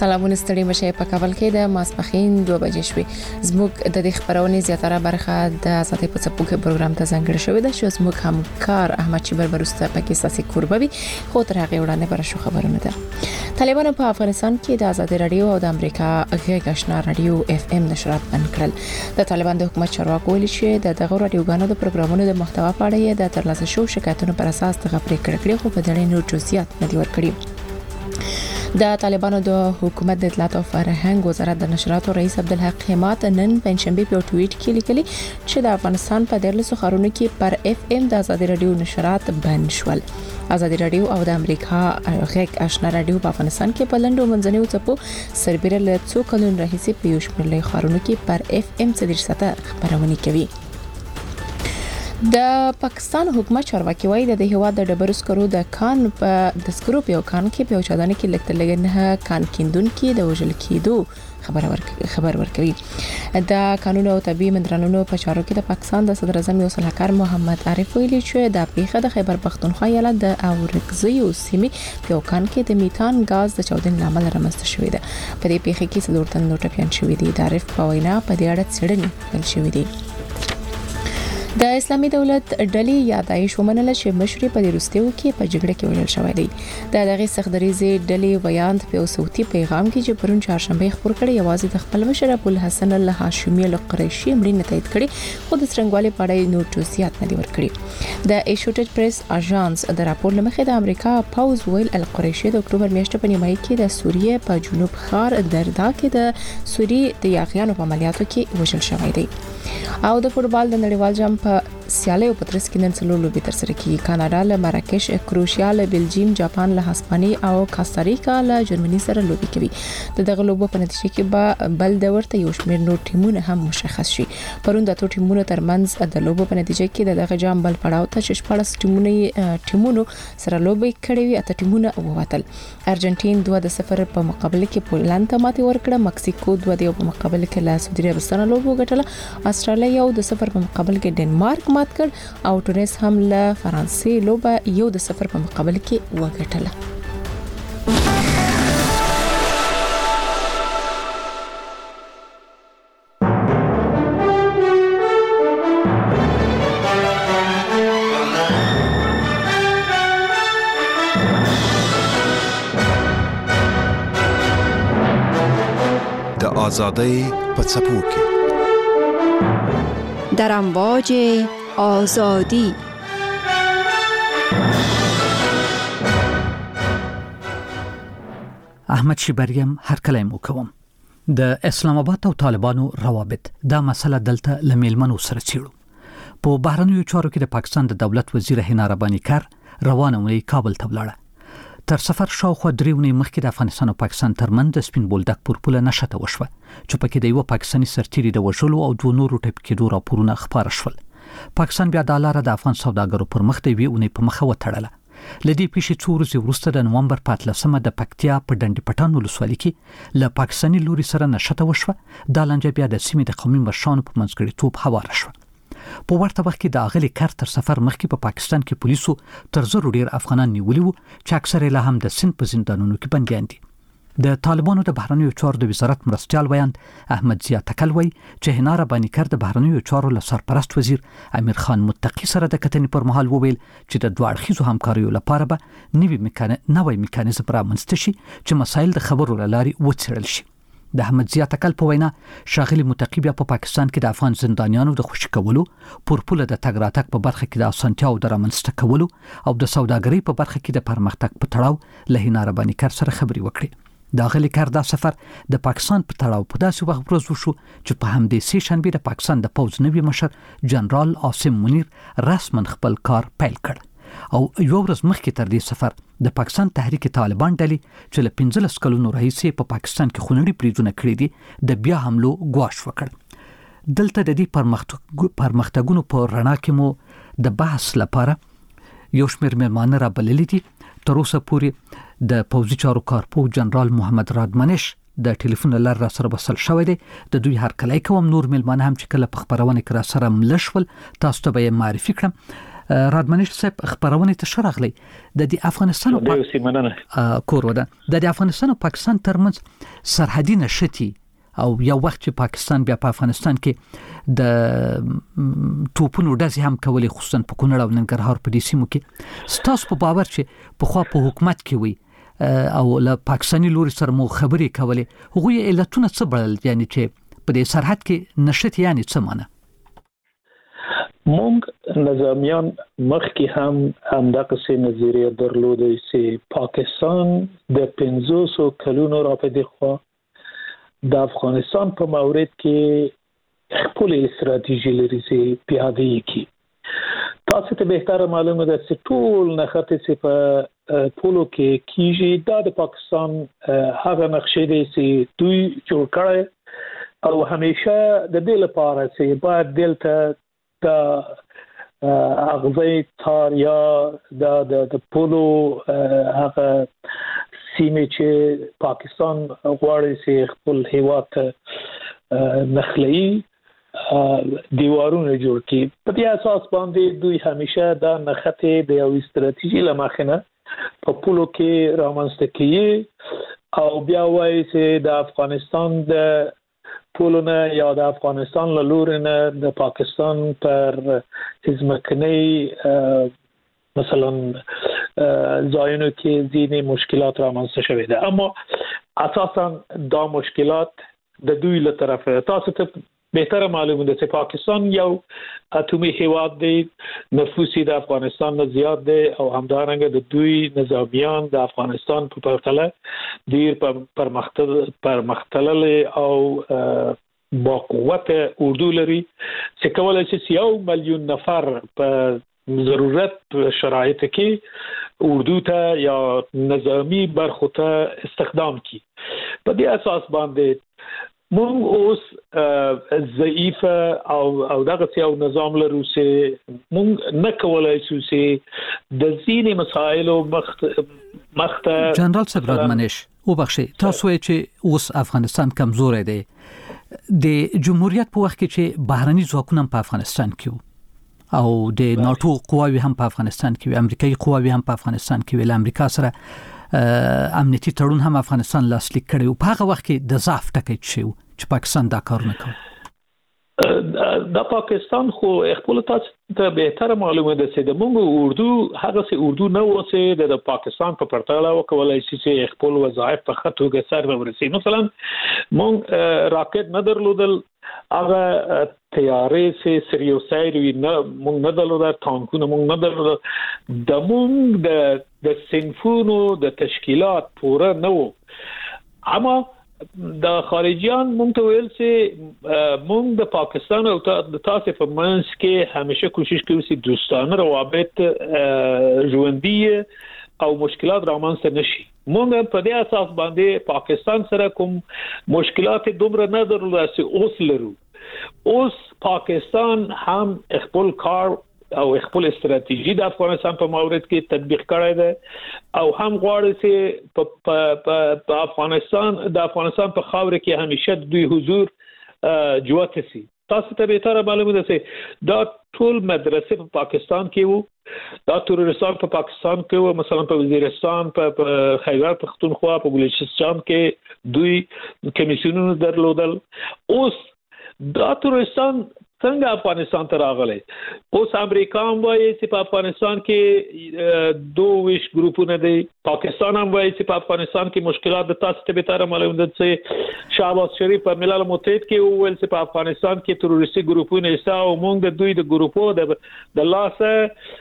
سلامونه ستړي مشه په کابل کې د ماسپخین 2 بجې شوې زموږ د دې خبرونه زیاتره برخه د آزادۍ په څپو کې پروګرام ته ځانګړی شوې ده چې زموږ همکار احمد چیبر برسته پکې ساسي کوربوي خو تر هغه وړاندې پر شو خبرونه ده طالبانو په افغانستان کې د آزادۍ رادیو او د امریکا غږ آشنا رادیو اف ام نشرات بند کړل د طالبان د حکومت چارواکو ویلي چې د دغه رادیوګانو د پروګرامونو د محتوا په اړه د ترلاسه شو شکایتونو پر اساس د غفلت کړکړې خو په دړې نور جزئیات نه دی ورکړي د طالبانو د حکومت د اطلاعات او فرهنګ وزارت د نشراتو رئیس عبدالحق حمات نن پنځشنبه په ټویټ کې لیکلي چې د افغانستان په 13 ښارونو کې پر اف ام د آزادۍ رادیو نشرات بند شول آزادۍ رادیو او د امریکا غږ آشنا رادیو په افغانستان کې په لندو منځنیو څپو سربېره له څو کلونو راهیسې په یو شمېر له ښارونو کې پر اف ام 30 خبرونه کوي د پاکستان حکومت چارواکي وایي د هیواد د ډبرو سکرو د کان په د سکرو په کان کې په چادانه کې لکټ لګنه کان کیندون کې د وژل کېدو خبر ورکوي د قانون او طبي منرالونو په چارو کې د پاکستان د صدر اعظم یو صلاحکار محمد عارف ویلي چې د پیښه د خیبر پختونخوا ایالت د اورکزیو سیمې په کان کې د میتان غاز د چاودنې لامل رامنځته شوې ده په دې پیښه کې څلور تن ټپيان شوي دي د عارف په وینا په دې اړه څېړنې پیل شوې دي د اسلامي دولت ډلې یادایش ومنله چې مشر په وروستیو کې په جګړه کې وژل شوی دی د دغه سختدریزي ډلې ویاند په صوتي پیغام کې چې پرون چهارشنبه خبر کړي یوازې د خپل مشر ابو الحسن الهاشمي القریشي مړینه تایید کړي خو د څنګهوالي په اړه نور توصيات نه دي ورکړي د ایشوټډ پریس اژانس د راپور لمخې د امریکا پاوز ویل القریشي د اکتوبر میاشتې په نیمایي کې د سوریې په جنوب ښار دردا کې د سوریې د یاغیانو په عملیاتو کې وژل شوی دی او د فوټبال د نړیوال جام په سیالۍ په ترڅ کې نن څلور لوبې تر سره کیږي کاناډا له مراکش کروشیا له بلجیم جاپان له هسپاني او کاستاریکا له جرمني سره لوبې کوي دغه لوبو په نتیجه کې به بل د ورته یو شمېر نور ټیمونه هم مشخص شي پرون د ټولو ټیمونو ترمنځ د لوبو په نتیجه کې دغه جام بل پړاو ته چې ټیمونو سره لوبې کړې وي اته ټیمونه ووتل ارجنټین 2-0 په مقابله کې پولند ته ماتې ورکړه مکسیکو 2-2 په مقابله کې له سعودي عربستان لوبو ګټله استرالیا 1-0 په مقابله کې ډنمارک مات کړ او تونس هم له فرانسې لوبه 1-0 په مقابله کې وګټله د آزادۍ په څپو کې در امواج آزادی احمد شیبریم هر کله مو کوم د اسلام آباد او طالبانو روابط دا مسله دلته لمیلمنو سره چیړو په بهرنیو چارو کې د پاکستان د دولت وزیر حنا ربانی کار روانه وی کابل ته ولاړه تر سفر شاوخوا 3 ونې مخکې د افغانستان او پاکستان ترمنځ د سپین بولدک پورپوله نشته وشوه چې پکې د یو پاکستاني سرتیري د وژلو او دوه نورو ټپ کېدو راپورونه خبر شول پاکستان بیا د لاره د افغان سوداګرو پر مخ دی وی په مخه وټړله لدی پیښې 2 ورځې وروسته د نومبر 15 د پکتیا په ډنډ پټان ولسوالۍ کې له پاکستاني لوري سره نشته وشوه د لنجه بیا د سیمې د قومي مشرانو په منځګړیتوب هواره شوه په ورته وخت کې د اغلی کار تر سفر مخکې په پاکستان کې پولیسو تر زرو ډیر افغانان نیولي وو چې اکثره له هم د سند په زندانونو کې بنديان دي د طالبانو د بهرنیو چارو د وزارت مرستيال ویاند احمد ضیا تکلوي چې حنا ربانی کار د بهرنیو چارو له سرپرست وزیر امیر خان متقی سره د کتنې پر مهال وویل چې د دوه اړخیزو همکاریو لپاره به نوې میکانیزم رامنځته شي چې مسایل د خبرو لاري وڅېړل شي د احمد ضیا تکل په وینا شاغلی متقی بیا په پاکستان کې د افغان زندانیانو د خوشی کولو پورپوله د تګ راتګ په برخه کې د اسانتیاو د رامنځته کولو او د سوداګرۍ په برخه کې د پرمختګ په تړاو له حنا ربانی کار سره خبري وکړي د اغلی کار دا سفر د پاکستان په تړاو په داسې وخت ورځ وشو چې په همدې سه شنبه د پاکستان د پوز نوي مشر جنرال عاصم منیر رسمن خپل کار پیل کړ او یو ورځ مخکې تر دې سفر د پاکستان تحریک طالبان ډلې چې له 15 کلونو راهیسې په پاکستان کې خونړي بریدونه کړي دي د بیا حملو غواش وکړ دلته د دې پرمختګونو په رڼا کې مو د بحث لپاره یو شمېر مېلمانه را بللي دي تر اوسه پورې د پوځي چارو کارپو جنرال محمد رادمنش د ټلیفون لار را سره وصل شوی دی د دوی هر کله کوم نور مېلمانه هم چې کله په خبرونه کې را سره ملشول تاسو ته به معرفي کړم رادمنش صاحب خبرونه ته شرغلی د افغانستان او کور وده د افغانستان او پاکستان ترمنځ سرحدي نشتی او یو وخت چې پاکستان بیا په افغانستان کې د توپونو ډزې هم کولې خصوصا په کونړ او ننګرهار په دې سیمو کې ستاسو په باور چې په خوا په حکومت کې وي او له پاکستاني لوري سره مو خبرې کولې هغوی علتونه څه بلل یعنی چې په دې سرحد کې نشتی یعنی څه معنی مونږ نظامیان مخکې هم دغه څه نظریه درلوده چې پاکستان د 500 کلونو راپدې خوا د افغانستان په مورد کې خپل استراتیژي لري چې پیاده کی تاسو ته به معلومه ده چې ټول نخته چې په پولو کې کیږي د پاکستان هغه نقشې دي چې دوی جوړ کړي او همیشه د دې لپاره چې باید دلته د اغزی تار یا د پولو هغه سیمه چې پاکستان غواړي چې خپل هیواد نخلي دیوارونه جوړ کړي په دې اساس باندې دوی همیشه د نخته د یو استراتیژي لمخنه په پولو کې رامنځته کوي او بیا وایي چې د افغانستان د پولونه یا د افغانستان له لوري نه د پاکستان پر ځمکني مثلا ځایونو کې ځینې مشکلات رامنځته شوي دي اما اساسا دا مشکلات د دوی له طرفه تاسو ته بهتره معلومه ده چې پاکستان یو اتمی هیواد دی نفوس د افغانستان نه زیات دی او همدارنګه د دوی نظامیان د افغانستان په پرتله ډیر پرمختللي او با قوت اردو لري چې کولای شي 1 میلیون نفر په ضرورت شرایط کې اردو ته یا نظامی برخو ته استخدام کی په دې اساس باندې مونږ اوس ضعیف او دغه یو نظام لرو چې مونږ نه کولای شو چې د ځینې مسایلو مخته جنرال صاحب رادمنش وبخښئ تاسو چې اوس افغانستان کمزور دی د جمهوریت په وخت کې چې بهرني ځواکونه په افغانستان کې او د ناتو قواوی هم په افغانستان کې امریکایي قواوی هم په افغانستان کې ول امریکا سره امنیتي تړون هم افغانستان لاسلیک کړی او په هغه وخت کې د ضعف ټکی شو چې پاکستان دا کارونه کوي د پاکستان خو خپل تاسو ته به معلومه ده چې د مونږ اردو هغه سي اردو نه وسه د پاکستان په پرتله وکولای شي چې خپل وظایف په خطوګه سره ورسي مثلا مونږ راکټ نه درلودل هغه تیارې سه سریوسایروي نه مونږ نه درلودل ټانکونه مونږ نه درلودل د مونږ د صنفونو د تشکیلات پوره نه وو اما د خارجيان مونږ ته ویل چې مونږ د پاکستان او د تاسو په منځ کې همیشه کوشش کوو چې دوستانه روابط ژوندۍ او مشکلات رامنځته نشي مونږ په دې اساس باندې پاکستان سره کوم مشکلات دومره نه درلوده چې اوس لرو اوس پاکستان هم خپل کار او خپل استراتیژي د افغانستان په مورد کې تطبیق کړی دی او هم غواړي چې په افغانستان په خاور کې همیشه دوی حضور جوت سي تاسو ته به تر معلومه ده چې دا ټول مدرسې په پاکستان کې وو دا ترورستان په پاکستان کې وو مثلا په وزیرستان په خیبر پختونخوا په بلوچستان کې دوی کمیسیونونه درلودل اوس دا ترورستان څنګه افغانستان ته راغلي اوس امریکا هم وایي چې په افغانستان کې 22 ګروپونه دي پاکستان هم وایي چې په افغانستان کې مشکلات د تاسو ته به تر معلوم ده چې شهباز شریف په ملل متحد کې وویل چې په افغانستان کې تروریستي ګروپونه ایسا او موږ د دوی د ګروپو د لاسه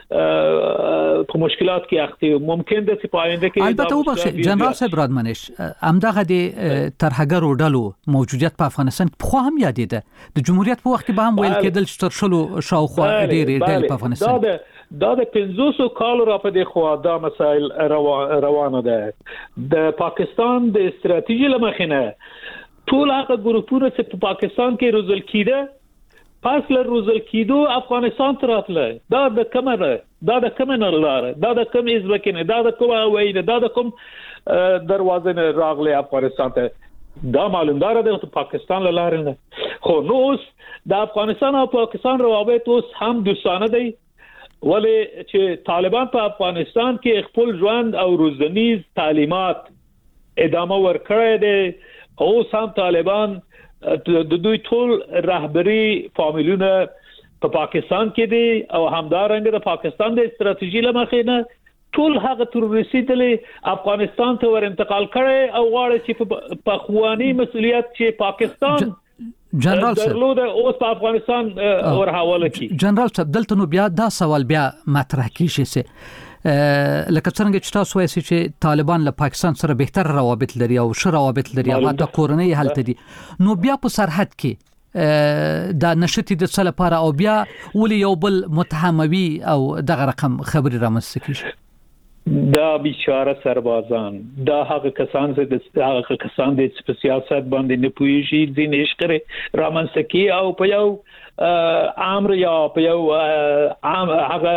په مشکلات کې اخته ممکن ده چې په آینده کې البته وبخښئ جنرال صاحب رادمنش همدغه د ترهګرو ډلو موجودیت په افغانستان خو هم یادېده د جمهوریت په وخت کې به هم کېدل چې تر شلو شاوخوا ډېرې ډېرې په افغانستان دا د 500 کال را په دې خوا دا مسائل روانه ده د پاکستان د استراتیژي لمخینه ټول هغه ګروپونه چې په پاکستان کې روزل کیده پس له روزل کیدو افغانستان ته راتله دا د کومه لاره دا د کوم ازبکینه دا د کومه وایي دا د کوم دروازه نه راغله افغانستان ته دا معلومدار ده چې پاکستان لاره نه خو نو د افغانستان او پاکستان روابط اوس هم دوستانه دي ولې چې طالبان په افغانستان کې خپل ژوند او روزنیز تعلیمات ادامه ورکړی دی او سم طالبان د دوی ټول رهبری فامیلونه په پاکستان کې دي او همدارنګه د پاکستان د استراتیژي لمخې نه ټول هغه تروریستي ډلې افغانستان ته ور انتقال کړي او غواړي چې په خواني مسولیت چې پاکستان جنرال درلود اوس په افغانستان ور حواله کی. جنرال صاحب دلته نو بیا دا سوال بیا مطرح کیږي چې لکه څنګه چې تاسو وایي چې طالبان له پاکستان سره بهتر روابط لري او ښه روابط لري او حتی کورنۍ هلته دي، نو بیا په سرحد کې دا نشتی د څه لپاره او بیا ولې یو بل متهموي او دغه رقم خبري رامنځته کیږي؟ دا بیچاره سربازان دا هغه کسان چې په سیاست باندې نه پوهیږي ځین عشق رامنځته کی او په یو امر یا په یو عام هغه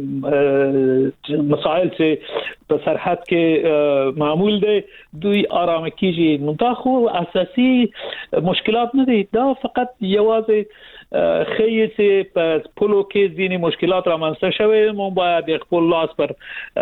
مسائل چې په سرحد کې معمول دي دوی آرام کیږي. نو دا خو اساسي مشکلات نه دي، دا فقط یوازې خیلی چې په پولو کې ځینې مشکلات رامنځته شوي، مو باید خپل لاس پر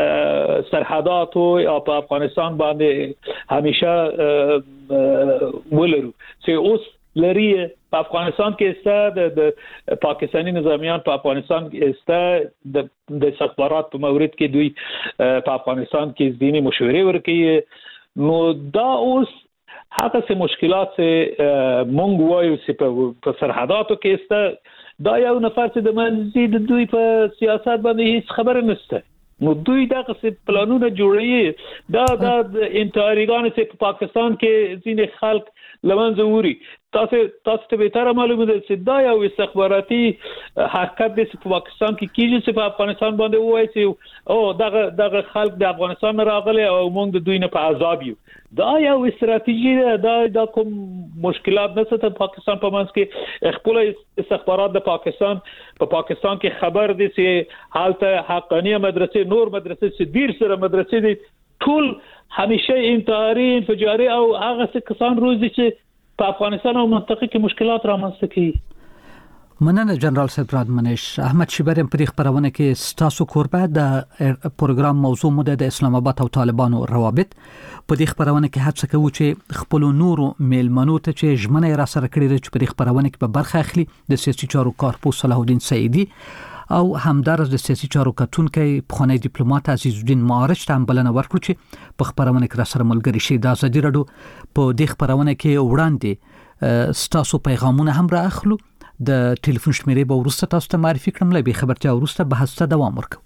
سرحدات او په افغانستان باندې همیشه ولرو چې اوس لري په افغانستان کې است د پاکستانی نظامیان په افغانستان کې است د استخبارات په مورد کې دوی په افغانستان کې ځینې مشورې ورکوي. نو دا اوس هغه څه مشکلات چې مونږ وایو چې په سرحداتو کې است دا یو نفر چې د منځي د دوی په سیاست باندې هیڅ خبره نشته، نو دوی دا څه پلانونه جوړوي دا د انتحاریګان چې په پاکستان کې ځینې خلک لمنځه وړي. تاسو ته به تر معلومه ده چې دا یو استخباراتي حرکت دی چې په پاکستان کې کیږي چې په افغانستان باندې وایي چې او دغه خلک د افغانستان راغلي او موږ د دوی نه په عذاب یو. دا یو استراتیژي ده، دا کوم مشکلات نشته. په پاکستان په منځ کې خپل استخبارات د پاکستان کې خبر دي چې حالته حقانيه مدرسې نور مدرسې چې ډیر سره مدرسې دي ټول همیشه انتحاري انفجاري او هغه کسان روزي چې په افغانستان او منطقه کې مشکلات رامنځته کوي. مننه جنرال صاحب رادمنش. احمد شیبرم په خبرونه کې ستاسو کوربه د پروګرام موضوع مو د اسلام آباد او طالبانو روابط. په دې خبرونه کې هڅه کوو چې خپل نورو میلمنو ته چې ژمنه را سره کړی چې په دې خبرونه کې به برخه اخلي د سیاسي چارو کارپوس صلاح الدین سعیدی او همدارس د سیاسي چارو کتونکي پخوانی ډیپلوماټ عزیز الدین معارج ته بلنه ورکړو چې په خبرونه کې را سره ملګری شي. د ازادي رادیو په دې خبرونه کې وړاندې ستاسو پیغامونه هم را اخلو. د ټلیفون شمیرې به ورسته تاسو ته معرفي کړم، لبي خبرتیا ورسته بحث ته دوام ورکړو.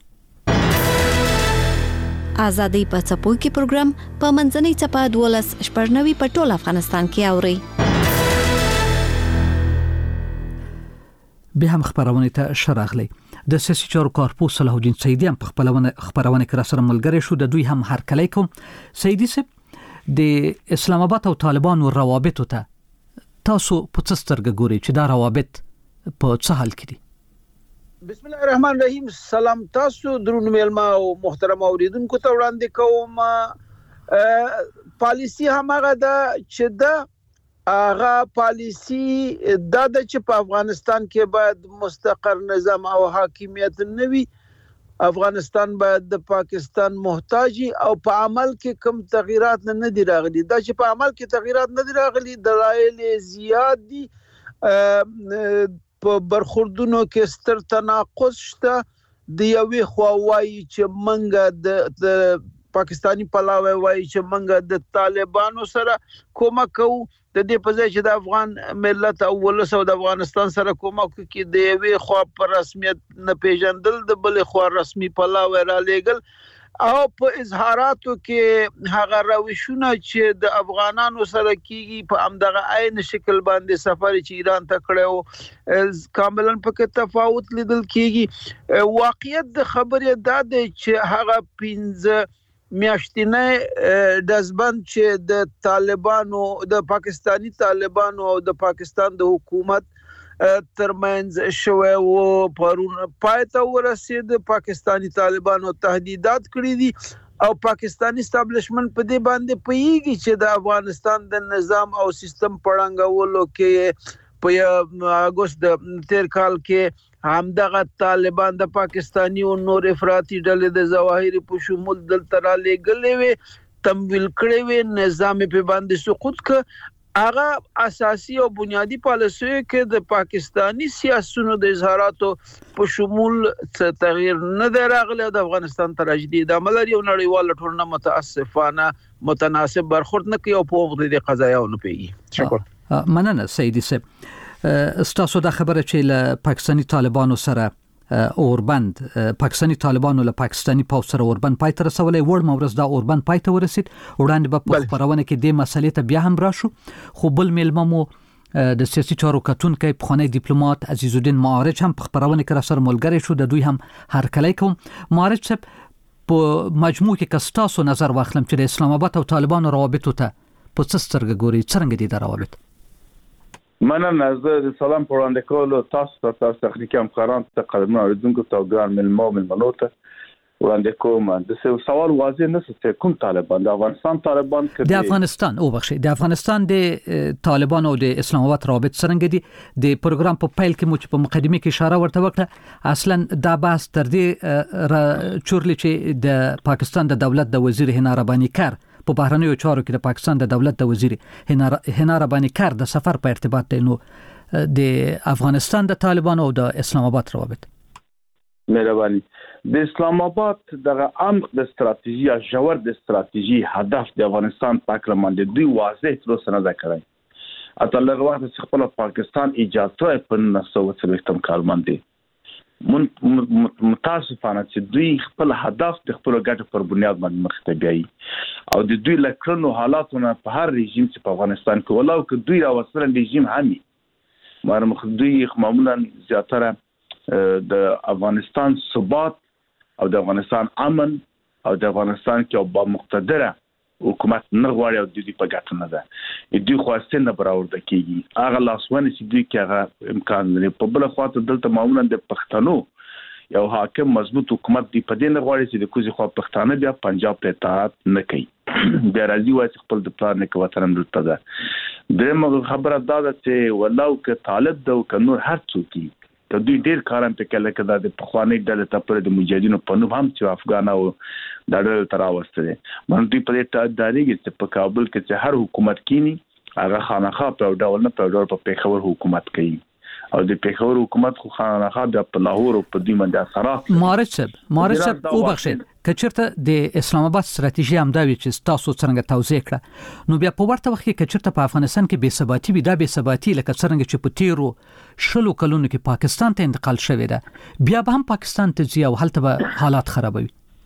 ازادي په څپو کې پروګرام په منځنۍ چپه 12 په ټول افغانستان کې اوري. به هم خبرونه ته شراغلی د سیاسي چارو کارپوس صلاح الدین سعیدی هم په خپلونه کې را سره ملګری شو. د دوی هم هرکلی کوم. سعیدی صاحب د اسلام آباد او طالبانو روابط ته تاسو په څه سترګه ګورئ چې دا روابط په څه حال کې دي؟ بسم الله الرحمن الرحیم. سلام تاسو درون میلمه او محترم اوریدونکو ته وړاندې کوم. پالیسی همغه ده چې د هغه پالیسی د چې په افغانستان کې باید مستقر نظام او حاکمیت نه وي. افغانستان باید د پاکستان محتاجي او په عمل کې کوم تغیرات نه دي راغلي. دا چې په عمل کې تغیرات نه دي راغلي دلایل زیات دي. په برخوردونو کې ستر تناقض شته. د یوې خوا وایي چې منګه د پاکستانی پلاوی وایي چې منګه د طالبانو سره کومک کوو، د دې په ځای چې د افغان ملت او ولس او د افغانستان سره کومک کوي د یوې خوا پر رسمیت نه پیژندل د بلې خوا رسمي پلاوی را لېګل او په اظهاراتو کې هغه روشونه چې د افغانانو سره کیږي په همدغه عین شکل باندې سفر چې ایران ته کړو کاملا پکې تفاوت لیدل کیږي. واقعیت د خبرې دا دی چې هغه 15 میاشتنه دزبند چې د طالبانو د پاکستانی طالبانو او د پاکستان د حکومت ترمنځ شوه او پرون پایته ورسید. پاکستانی طالبانو تهدیدات کړی دي او پاکستانی استابلیشمنت په دې باندې پیږي چې د افغانستان د نظام او سیستم پړنګولو کې په اگست د تیر کال کې همدغه طالبان د پاکستاني او نور افراطي ډلې د ظواهر په شمول دلته را لېږلې وي تمویل کړې وي نظام په باندې سقوط ک هغه اساسي او بنیادی پالیسي کې د پاکستانی سیاسيونو د اظهاراتو په شمول تغییر نه راغلی د افغانستان تراژیدي د عمل یو نړیوال ټولنه متاسفانه متناسب برخورد نه کوي او په وخت د قضایاونو پیږي. شکر. مننه سیدی صاحب. ستاسو د خبره چې له پاکستانی طالبانو سره اوربند پاکستانی طالبانو له پاکستانی پوځ سره اوربند پای ته رسولې وړ مورز دا اوربند پای ته ورسید وړاندې په خبرونه کې د مسلې ته بیا هم راشو خو بل ملممو د سیاسي چارو کتونکو پخوانی ډیپلوماټ عزیز الدین معارج هم په خبرونه کې را سره ملګری شو د دوی هم هرکلی کوم. معارج صاحب په مجموع کې کستاسو نظر واخلم چې د اسلام آباد او طالبانو روابط ته په څه سترګه ګوري څنګه دي دا روابط؟ مننه زه سلام په وړاندې کولو تاسو تخنیکی همکاران ته قدرمن اوریدونکو ته ګران ملمنو ته وړاندې کوم. د سوال واضح نه څه کوم طالبان د افغانستان طالبان کې د افغانستان او بخښي د افغانستان د طالبان او د اسلام آباد روابط څنګه دي؟ د پروګرام په پیل کې مو په مقدمه کې اشاره ورته وکړه اصلا دا بحث تر دې چورلی چې د پاکستان د دولت د وزیر حنا ربانی کار په بهرنیو چارو کې د پاکستان د دولت د وزیر حنا ربانی کار د سفر په ارتباط دی نو د افغانستان د طالبانو او د اسلام آباد روابط. مهرباني. د اسلام آباد دغه عمق د استراتیژي او جوړ د استراتیژي هدف د افغانستان پاکلمان د دوی واضح تر اوسه نه کړی. اته لږ وخت چې خپل پاکستان اجازه په 1940 کال باندې متاسفانه چې دوی خپل هدف د خپل ګټو پر بنیاد باندې مخ ته بیایي او د دوی لکرنو حالاتونه په هر رژیم چې په افغانستان کې ولاو کې دوی راوصل رژیم همي مخ دوی معمولا زیاتره د افغانستان ثبات او د افغانستان امن او د افغانستان کې با مقتدره حکومت نه غواړي او د دې په ګټه نه ده دوی خواسته نه براورده کیږي هغه لاسونه چې دوی کې هغه امکان لري په بل خواته دلته معمولا د پښتنو یو حاکم مضبوط حکومت دی په دې نه غواړي چې د کوزي خوا پښتانه بیا پنجاب ته اطاعت نه کوي بیا راځي وایي خپل د پلان نه کوي ترم دلته ده دغه خبره دا ده چې ولاو کې طالب ده او نور هر څوک ته دوی ډیر کارم په کله کې د پخوانی ډله ته پر د مجاهدینو په نوم هم چې افغان او د ډله تراوسته باندې په دې تدارېږي چې په کابل کې چې هر حکومت کینی هغه خانخا په ډول نه په ډول په پیښور حکومت کوي او د پیښور حکومت خو خانخا د لاهور او په دې باندې اثرات مارچ او بخښه کچرته د اسلام آباد ستراتیژي هم دا وی چې تاسو څنګه توضیح کړه نو بیا په ورته وخت کې کچرته په افغانستان کې بې ثباتی وي دا بې ثباتی لکه څنګه چې په تیرو شلو کلونو کې پاکستان ته انتقال شوی ده بیا به هم پاکستان ته ځي او هلته به حالات خرابوي.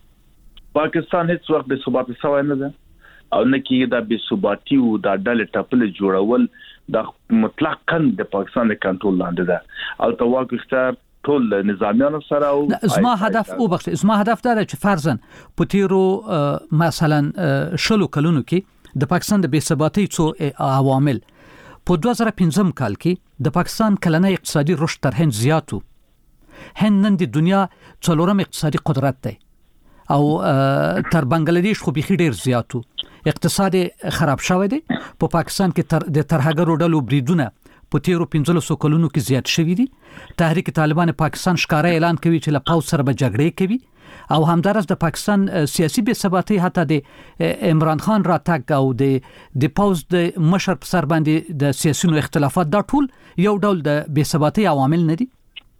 پاکستان هیڅ وخت بې ثباتی شوی نه ده او نه کې دا بې ثباتی او دا ډلې ټاپل جوړول د مطلقاً د پاکستان د کنټرول لاندې ده او تواک اختیار ټول نظامیانو سره او زما هدف دا ده چې فرضاً په تیرو مثلا شلو کلونو کې د پاکستان د بې ثباتی څو عوامل په 2015 کال کې د پاکستان کلنی اقتصادي رشد تر هند زیاتو هند نن د دنیا څلورم اقتصادي قدرت دی او تر بنگلاديش خو بيخي ډیر زیاتو اقتصاد خراب شوی دی په پاکستان کې د ترهګرو ډلو بریدونه په تیرو 15 کلونو کې زیات شوی دي تحریک طالبان پاکستان ښکارا اعلان کوي چې له پاوځ سره به جګړې کوي او همدارس د پاکستان سیاسي بې ثباتی حتی د عمران خان راتګ او د پاوځ د مشر په سر باندې د سیاسيونو اختلافات دا ټول یو ډول د بې ثباتی عوامل نه دي.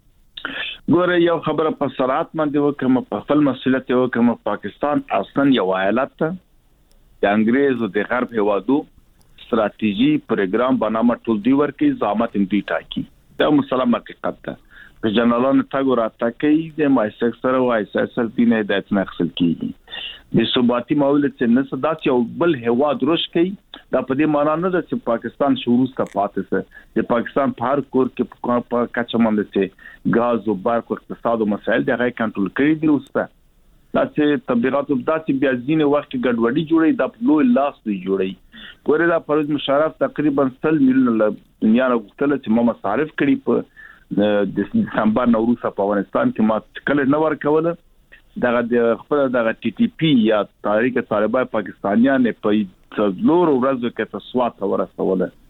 ګوره یو خبره په صراحت باندې وکم په خپل مسؤلیت وکم پاکستان اصلا یو ایالت د انګريز او د غرب هوادو استراتیژي پروګرام بنامه ټول دی ورکی ضامت دوی ټاکی دا مسلمان حقیقت ده په جنرالانو تاګو راټاکي د مایسک سره وای سر دینه د اتنخل کیږي د ثباتی مولد چې نه صدات یو بل هواد روش کوي دا په دې معنی نه ده چې پاکستان شروع کا پاتې سه د پاکستان په هر کور کې په کچمند چې غاز او برق او اقتصاد او مسائل دغه کنټرول کړی دي اوسه دا چې تبلیغات او د بیا ځینې وخت ګډوډي جوړي د لوی لاس دی جوړي ګوره دا پروژه مشارف تقریبا 100 میلیون دنیا غوښتل چې ما مصارف کړي په د دسمبر نوروز په افغانستان کې ما کله نه ورکول دغه د خپل دغه ټي ټي پی یا تحریک طالبان پاکستانیان په څلور ورځو کې تسوات ورسوله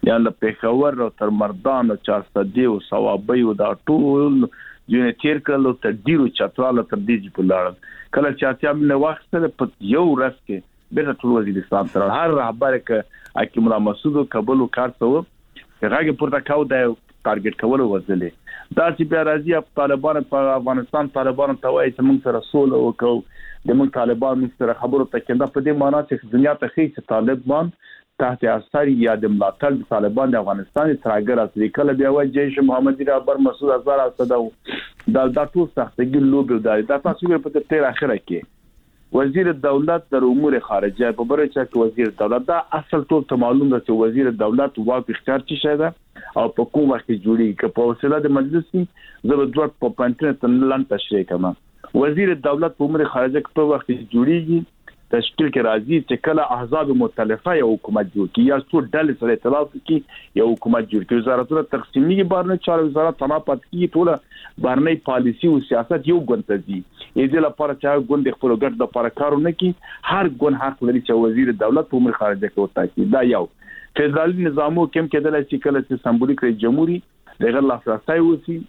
یا له پیښور او تر مردان او چارسدي او ثوابي او دا ټول یو تیر کلو تر ډیرو چتراله تر دې په لاړ کله چې اتیا منه وخت سره په یو ورځ کې بیرته ټول وزیرستان تر هر رهبر کې حکیم الله مسعود قبول وکړو هغه پورته کاو د ټارګټ کول وځلې دا چې بیا راځي طالبان په افغانستان طالبان ته وایي چې موږ سره سوله وکړو د موږ طالبان سره خبرو ته کېنده په دې معنی چې دنیا ته خي چې طالبان تحت اثر یا د ملاتړ د طالبان د افغانستان ترګر اصلي کله بیا وایي جيش محمدي رهبر مسعود هزار اسد دا ټول سختګي لوب دا تاسو په تیر اخره کې وزیر دولت در امور خارجه په بره چې وزیر دولت دا اصل ټول ته معلوم ده چې وزیر دولت واک اختیار چی شاید او په کوم وخت جوړي کې په وسیله د مجلس زبر دوه په پنځه تنلان تشریح کما وزیر دولت په امور خارجه کې په وخت جوړيږي تشکیل کې راځي چې کله احزاب مختلفه یو حکومت جوړ کی یا څو ډلې سره ائتلاف کی یو حکومت جوړ کی وزارتونه تقسیمي بارنه چار وزارت تناپات کی ټول بارنه پالیسی او سیاست یو ګونتزي دې لپاره چې ګوند خپل ګټ د لپاره کارونه کوي هر ګوند حق لري چې وزیر دولت په امور خارجه کې وټاکي دا یو فدرالي نظامو کوم کېدل چې کله چې سمبولیک رئیس جمهوریت دغه لاسرسي وسی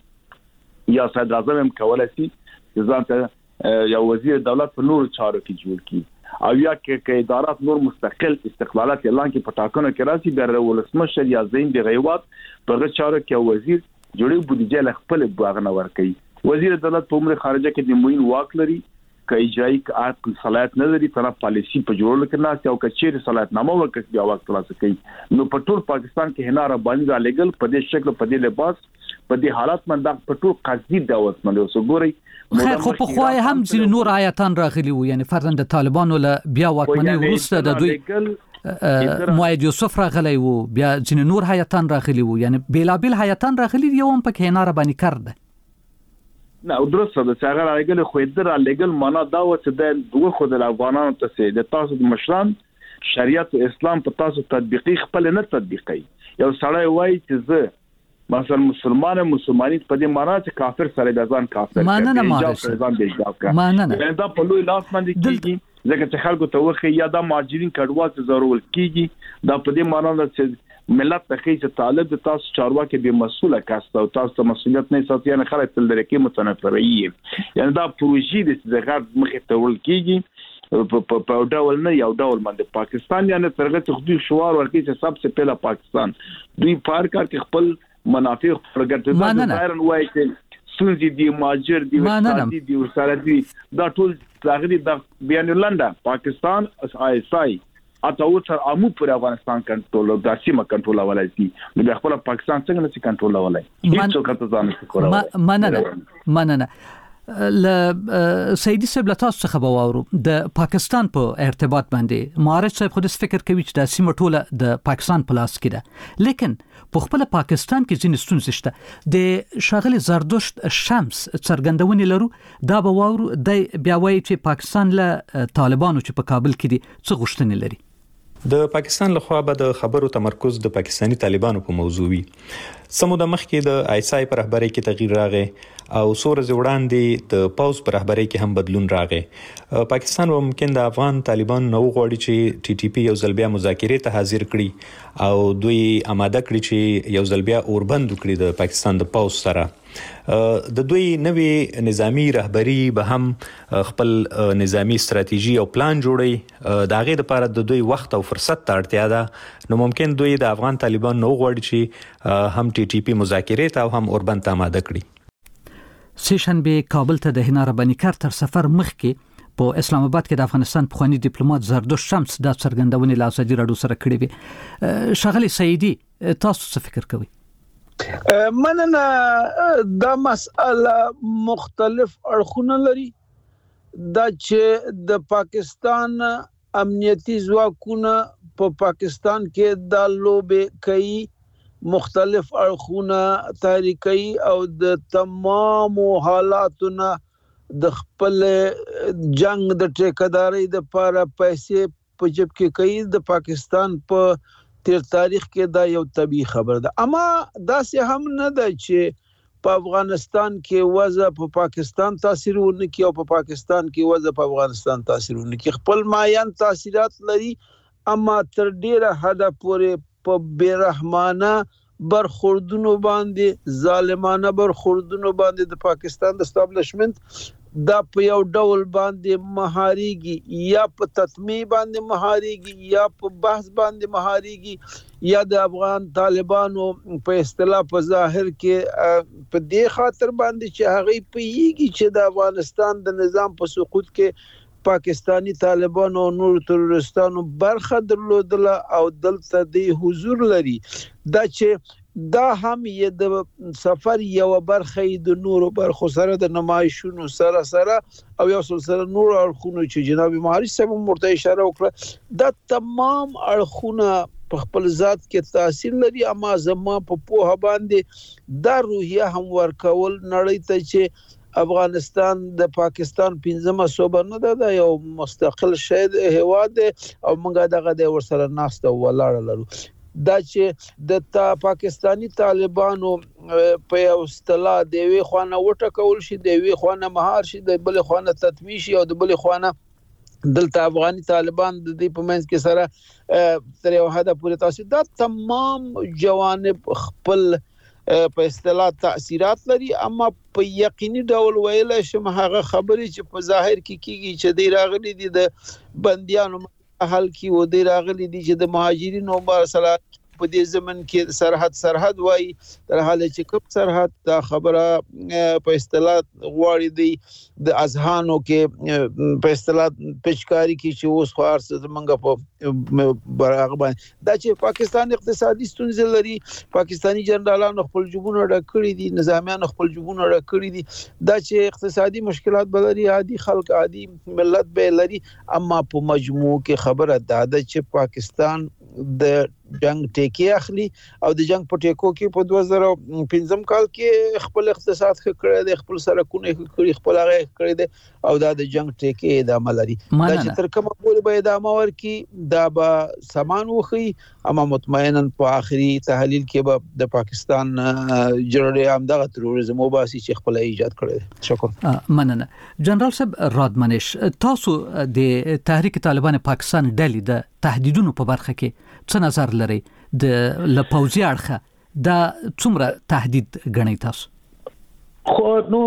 یا صدر اعظم هم کولای شي چې ځان یا وزیر دولت په نور چارو کې جوړ کی او یا کې ادارات نور مستقل استقلالات اعلان کې پټاکنه کې راځي د ولسمشر یا زین د غیوات په چارو کې وزیر جوړي بودیجه له خپل باغنه ورکړي وزیر دولت په امور خارجه کې د موین واک لري که اجرایی عقل صلاحیت نه لري تر پالیسی په جوړولو کې نه او کچېر صلاحیت نامه ورکړي بیا واک ترلاسه کوي نو په ټول پاکستان کې هناره باندې را لګل په دې شکل په دې لباس په دې حالات باندې په ټول قضیه د اوسمنه وسګوري خیر خو په خوای هم ځین نور آیاتان راغلي وو یعنی فرضاً د طالبانو له بیا واکمنۍ وروسته د دوی موعد یوسف راغلی وو بیا ځین نور آیاتان راغلي وو یعنی بیلابل آیاتان راغلي یو هم په هناره باندې کړد نه درسته د څنګه راغلی خو در لګل معنا دا و چې د دوه خو د افغانانو ته سي د تاسو د مشران شریعت او اسلام په تاسو تطبیقي خپل نه تطبیقي یو سړی وایي چې زه مثلا مسلمانۍ په دې معنا چې کافر سره د ځان کافر معنا نه معنا دا په لوی لاس باندې کیږي ځکه چې خلکو ته وخی یا د مهاجرین کډوال څخه ضرورت کیږي دا په دې معنا چې ملت ته چې طالب د تاسو چارواکي به مسؤله کاسته او تاسو مسؤلیت نه ساتي نه خلک تل درکې متنفري یعنی دا پروژې د زغار مخې ته ول کیږي په ډول نه یو ډول باندې پاکستان یعنی ترغه تخدي شوار ورکی چې سبسه پهلا پاکستان دوی پار کار کې خپل منافع پرګټل ظاهرا وایي چې سوزي دی ماجر دی وسادي دی ورسره دی دا ټول ځاګړي د بیان لنډه پاکستان آی اته اوتر امو پر افغانستان کنټرول او داسمه کنټرول ولای شي نو خپل پاکستان څنګه نشي کنټرول ولای هیڅ څوک ته ځان نشي کولای مننه ل سیدی سبلتاس څخه باورو د پاکستان په ارتباط باندې معارض صاحب خود فکر کوي چې د سیمه ټوله د پاکستان په لاس کې ده لیکن په خپل پاکستان کې ځینې ستونزې شته د شاغلي زردشت شمس څرګندونې لرو دا باورو د بیا وایي چې پاکستان له طالبانو چې په کابل کې دي څه غوښتنې لري د پاکستان لخوا به د خبرو تمرکز د پاکستانی طالبانو په موضوعي سمو د مخکې د آیسای پر رهبری کې تغییر راغی او سورز وړاندې د پاوز پر رهبری کې هم بدلون راغی پاکستان ممکن د افغان طالبان نو غواړي چې ټي ټي پی یو ځل بیا مذاکرې ته حاضر کړي او دوی آماده کړي چې یو ځل بیا اوربند کړي د پاکستان د پاوز سره د دوی نوې نظامی رهبری به هم خپل نظامی ستراتیژي او پلان جوړي دا غي د لپاره د دوی وخت او فرصت ته اړتیا ده نو ممکن دوی د افغان طالبان نو غواړي چې هم ټي ټي پی مذاکرې ته او هم اوربند ته آماده کړي سیشنبه کابل ته د هناره بنی کار تر سفر مخکې په اسلام آباد کې د افغانستان پخوانی ډیپلوماټ زردشت شمس د څرګندونې له ازادي راډیو سره کړې وي شغله سیدی تاسو څه فکر کوئ مننه دا مسأله مختلف اړخونه لري دا چې د پاکستان امنیتي ځواکونه په پاکستان کې د لوبې کوي مختلف اړخونه تحریکي او د تمام حالاتونه د خپل جنگ د ټیکداري د لپاره پیسې په جيب کې کوي د پاکستان په تیر تاریخ کې دا یو طبيعي خبر ده اما دا سه هم نه ده چې په افغانستان کې وضع په پاکستان تاثیر ورنکي او په پاکستان کې وضع په افغانستان تاثیر ورنکي خپل مایان تاثیرات لري اما تر ډیره حد پورې په بیرحمانه برخوردونو باندې ظالمانه برخوردونو باندې د پاکستان د اسټابلیشمنت دا په یو ډول باندې مهاریږي یا په تطمیع باندې مهاریږي یا په بحث باندې مهاریږي یا د افغان طالبانو په اصطلاح په ظاهر کې په دې خاطر باندې چې هغه پیږي چې د افغانستان د نظام په سقوط کې پاکستانی طالبانو او نور تروریستانو برخه درلودله او دلته د حضور لري دا چې دا هم یې د سفر یو برخه د نورو برخو سره د نمایشونو سره او یو سلسله نور اړخونو چې جناب مهاجر صاحب مرته اشاره وکړه دا تمام اړخونه په خپل ذات کې تاثیر لري اما زما په پوهه باندې دا روحیه هم ورکول نړۍ ته چې افغانستان د پاکستان 15مه صوبه نه ده یو مستقل شهید هواد او موږ دغه د ورسره ناسته ولاړ لرو دا چې د پاکستانی طالبانو په یو اصطلاح د وی خوانه وټکول شي د وی خوانه مهار شي د بل خوانه تطمیع شي او د بل خوانه دلته افغاني طالبان د دې په منځ کې سره تر یو حد پورې تاثیر دا تمام جوانب خپل په اصطلاح تاثیرات لري اما په یقیني ډول ویل شم هغه خبرې چې په ظاهر کې کیږي چې د راغلي دي د بنديانو حل کی و دی راغلي دي چې د مهاجرینو مرسله په دې زمن کې سرحد وای تر حاله چې کوم سرحد دا خبره په اصطلاح غواړي دی د اذهانو کې په اصطلاح پچکاری کې چې اوس خار څه منګه په برابر باندې دا چې پاکستان اقتصادي ستونزې لري پاکستانی جنرالانو خپل جوبونه ډکړي دي نظامیان خپل جوبونه ډکړي دي دا چې اقتصادي مشکلات بلري عادي خلک عادي ملت به لري اما په مجموع کې خبره ده چې پاکستان د جنگ ټیکي اخلي او د جنگ په ټیکو کې په 2015 کال کې خپل اقتصاد کړی دی خپل سرکونه کړی خپل هغه کړی دی او دا د جنگ ټیکي ادامه لري دا چې تر کومه پورې به ادامه ورکي دا به سامان وخی اما مطمئنا په اخري تحلیل کې به د پاکستان جنرال همدغه تروریزم او باسي چې خپل ایجاد کړی شکر مننه جنرال صاحب رادمنش تاسو د تحریک طالبان پاکستان ډلې د تهدیدونو په برخه کې څه نظر لري د لپوزي اړخه دا څومره تهدید غنی تاسو خو نو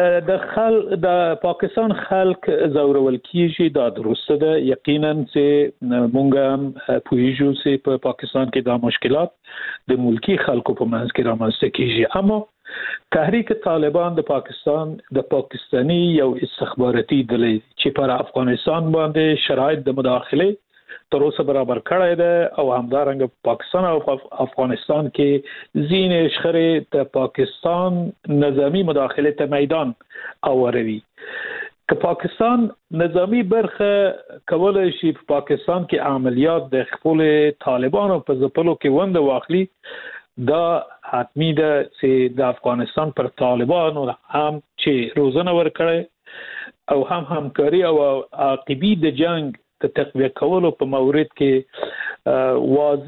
د پاکستان خلک زورول کیږي دا درسته ده یقینا چې مونږ پوهیږو چې په پاکستان کې دا مشکلات د ملکی خلکو په منځ کې رامنځته کیږي اما تحریک طالبان د پاکستان د پاکستانی یو استخباراتي ډلې چې پر افغانستان باندې شرایط د مداخله تر اوسه برابر کړی ده او همدارنګه پاکستان او افغانستان کې زین شخړې د پاکستان نظامی مداخله ته میدان اوروي که پاکستان نظامی برخه کولای شي په پاکستان کې عملیات د خپل طالبانو په ځپلو کې وند واخلي دا حتمی ده چې د افغانستان پر طالبانو هم چې روزنه ورکړي او هم همکاري او عاقبي د جنگ د تقویه کولو په مورد کې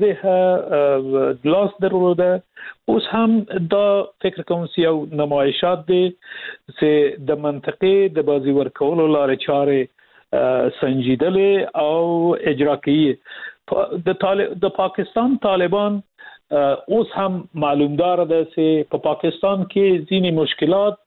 واضح لاس درلوده اوس هم دا فکر کوم چې یو نمایشات دي چې د منطقې د بازی ورکولو لارې چارې سنجیدلې او اجرا کیږي د پاکستان طالبان اوس هم معلومدار ده چې په پاکستان کې ځینې مشکلات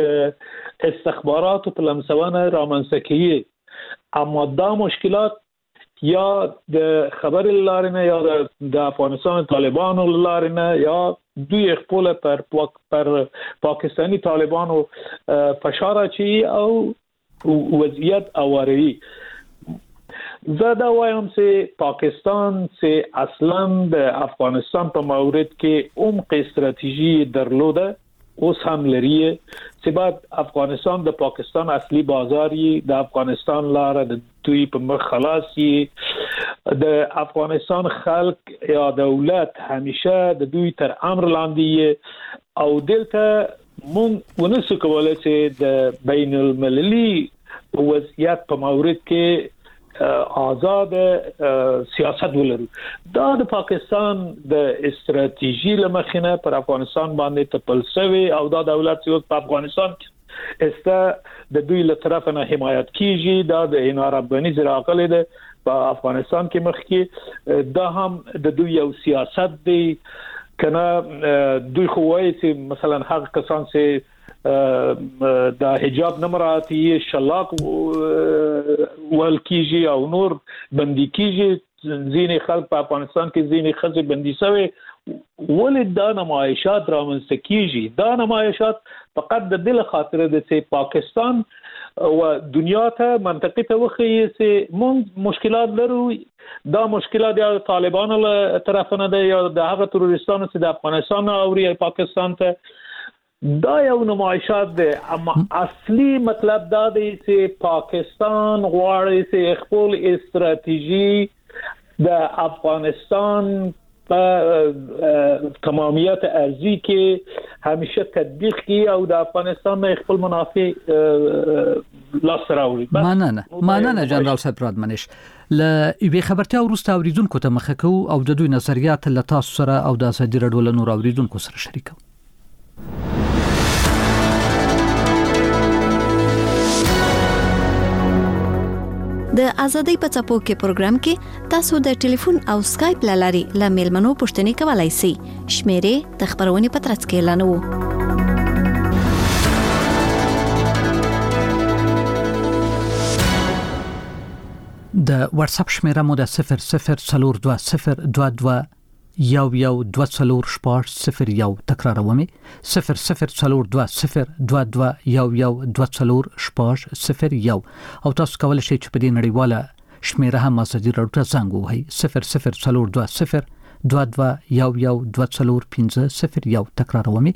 د استخباراتو په لمسونه رامنځته کیږي اما دا مشکلات یا د خبر لارې نه یا د افغانستان طالبانو لارې نه یا دوی خپل پر پاکستانی طالبانو فشار اچي او وضعیت اوروي زدا وایم چې پاکستان چې اصلا د افغانستان په مورد کې عمق استراتیژي درلوده اوس هم لري چې بعد افغانستان د پاکستان اصلي بازاري د افغانستان لاره د دوی په مخ خلاصي د افغانستان خلک یا دولت همیشه د دوی تر امر لاندې او دلته مونږ ونسو کولای چې د بین المللي وضعیت په مورد کې آزاد سیاست ولرو دا د پاکستان د استراتیژي لمخینه پر افغانستان باندې تپلسوي او دا دولت چې په افغانستان د دوی له طرفه نه حمایت کیږي دا د اناره بني زراقله ده په افغانستان کې مخکې دا هم د دوی یو سیاست دی کنه دوی خو وایي چې مثلا هغه کسان چې د حجاب نه مراعاتي شلاق ول کیږي او نور بندي کیږي ځینې خلک په افغانستان کې ځینې خزې بندي شوی ولې دا نمایشات رامنځته کیږي دا نمایشات فقط د بل خاطر د چې پاکستان او دنیا ته منطقي ته وخی چې مونږ مشکلات لرو دا مشکلات د طالبانو له طرف نه دی یا د هغه تروریستانو چې د افغانستان او پاکستان ته دا یو نمایشات دی اما اصلي مطلب دا دی چې پاکستان غواړي چې خپل استراتیژي د افغانستان په تمامیت ارضی کې همیشه تطبیق کی او د افغانستان نه خپل منافع لاس راوړي مننه جنرال صاحب رادمنش ل یوې خبرتیا وروسته اوریدونکو ته مخه کو او د دوی نظریات له تاسو سره او د ازادي رادیو له نور اوریدونکو سره شریکو د ازادۍ په څپو کې پروګرام کې تاسو د ټلیفون او سکایپ لاري له میلمنو پوښتنې کولای شئ. شمیرې د خبرونې په ترڅ کې اعلانوو. د واتس اپ شمیره مو د 00420222 1124 تکرارومې 00420222 او تاسو کولای شئ چې په دې نړیواله شمیره هم ازادي رادیو ته زنګ ووهئ 00420222 تکرارومې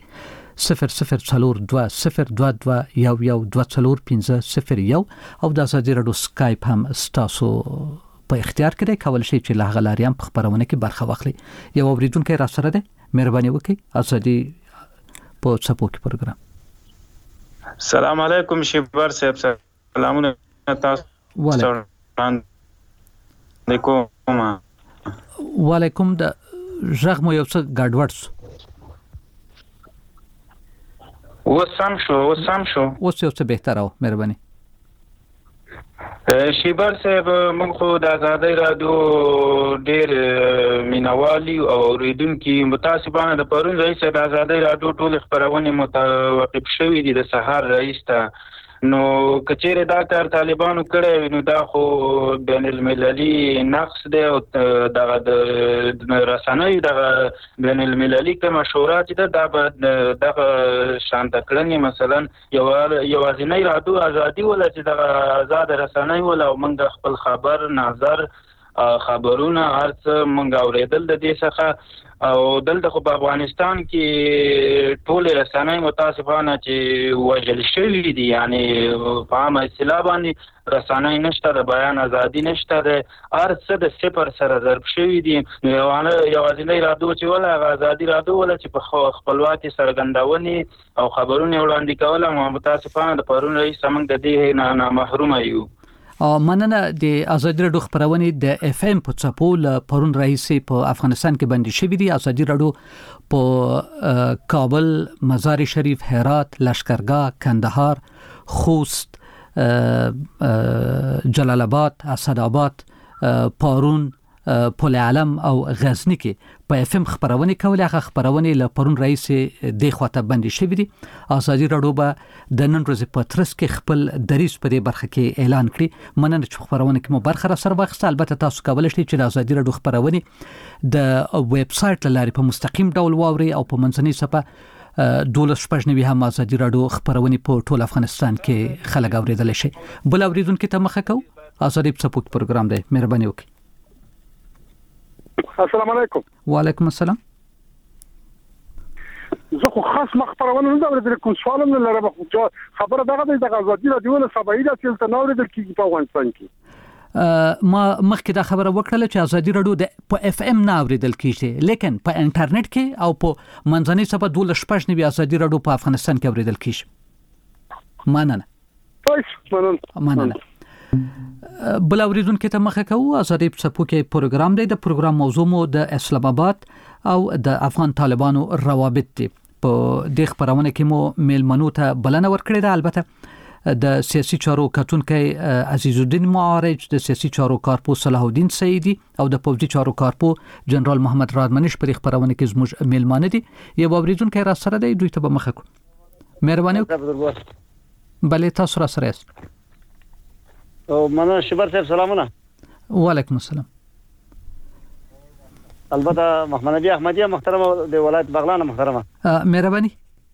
00420222 او د ازادي رادیو سکایپ هم تاسو په اختیار کې دی کول شي چې له غلاریان په خبرونه کې برخه واخلي. یو اوریدونکو را سره ده مهرباني وکړئ ازادي په څپو کې پروګرام. السلام علیکم شیبر صاحب سلامونه تاسو وعلیکم د ژغ مو یو څه ګډوډ وسام شو اوس یو څه بهتر او مهرباني شیبر صاحب موږ خو د ازادۍ رادیو ډېر مینوالي او اوریدونکي متاسفانه د پرون رئیس د ازادۍ رادیو ټول خبرونه متوقف شوې دي د سهار رئیس ته نو کچېره دا کار طالبانو کړی نو دا خو بین المللي نقص دی او دغه د رسنۍ دغه بین المللي کوم مشورات دي دا دغه شانت کړنې مثلا یوازینی رادیو ازادي ولا چې دغه آزاد رسنۍ ولا موږ خپل خبر نظر خبرونه ارڅ موږ اوریدل د دې څخه او دلته خو په افغانستان کې ټول رسنۍ متاسفانه چې وژل شوي دي یعنی په عامه اصطلاح باندې رسنۍ نشته د بیان ازادي نشته د ارڅ د صفر سره ضرب شوي دي یوازینی رادیو چې ولا ازادي رادیو ولا چې په خپلواکي څرګندونې او خبرونه وړاندې کول متاسفانه د پرون رئیس موږ د دې نه محروم یو. مننه د ازادي رادیو خبرونه د اف ام په څپو له پرون رئیس په افغانستان کې بندي شوې دي. ازادي رادیو په کابل، مزار شریف، هرات، لشکرګاه، کندهار، خوست، جلال آباد، اسداباد، پارون، پل علم او غزنی کې په اف ام خبرونه کولې هغه خبرونه له پرون رئیس د خواته بندي شوې دي. ازادي رادیو به د نن ورځې په ترڅ کې خپل دریس په دې برخه کې اعلان کړي. مننه چې خبرونه کې مو برخه را سره واخیسته. البته تاسو کولای شئ چې د ازادي رادیو خبرونه د ویب سټ لاري په مستقیم ډول واوري او په منځنۍ صفحه 12 هم ازادي رادیو خبرونه په ټول افغانستان کې خلک اوریدل شي. بل اوریدونکو ته مخه کو ازادي سپورت پروګرام دی. مهرباني وکړئ. السلام علیکم. وعلیکم السلام. زه خو خاص مخبرونه نه اورېدل کوم سوال نه لرم خو خبره دغه د ازادي رادیو له سبا ایده چې تل اورېدل کیږي په افغانستان کې. ما مخکې دا خبره وکړه چې ازادي رادیو د په اف ام نه اوریدل کیږي لیکن په انټرنیټ کې او په منځنۍ صفحه 12 ازادي رادیو په افغانستان کې اوریدل کیږي. مننه. بل اوریدونکو ته مخه کوو ازادي په کې پروګرام دی. د پروګرام موضوع مو د اسلام آباد او د افغان طالبانو روابط دی. په د خبرونه کې مو میلمنو ته بلنه ورکړې ده. البته د سیاسي چارو کتونکي عزیز الدین معارج، د سیاسي چارو کارپو صلاح الدین سیدی او د پوځي چارو کارپو جنرال محمد رادمنش پر خبرونه کې زموږ میلمانه دي. یو اوریدونکو را سره دی، دوی ته به مخه کو. مهرباني بله تاسو را سره است. او مننه شبر صاحب، سلامونه. وعلیکم السلام. البته محمد نبی احمدیه محترمه د ولایت بغلان محترمه. مهرباني.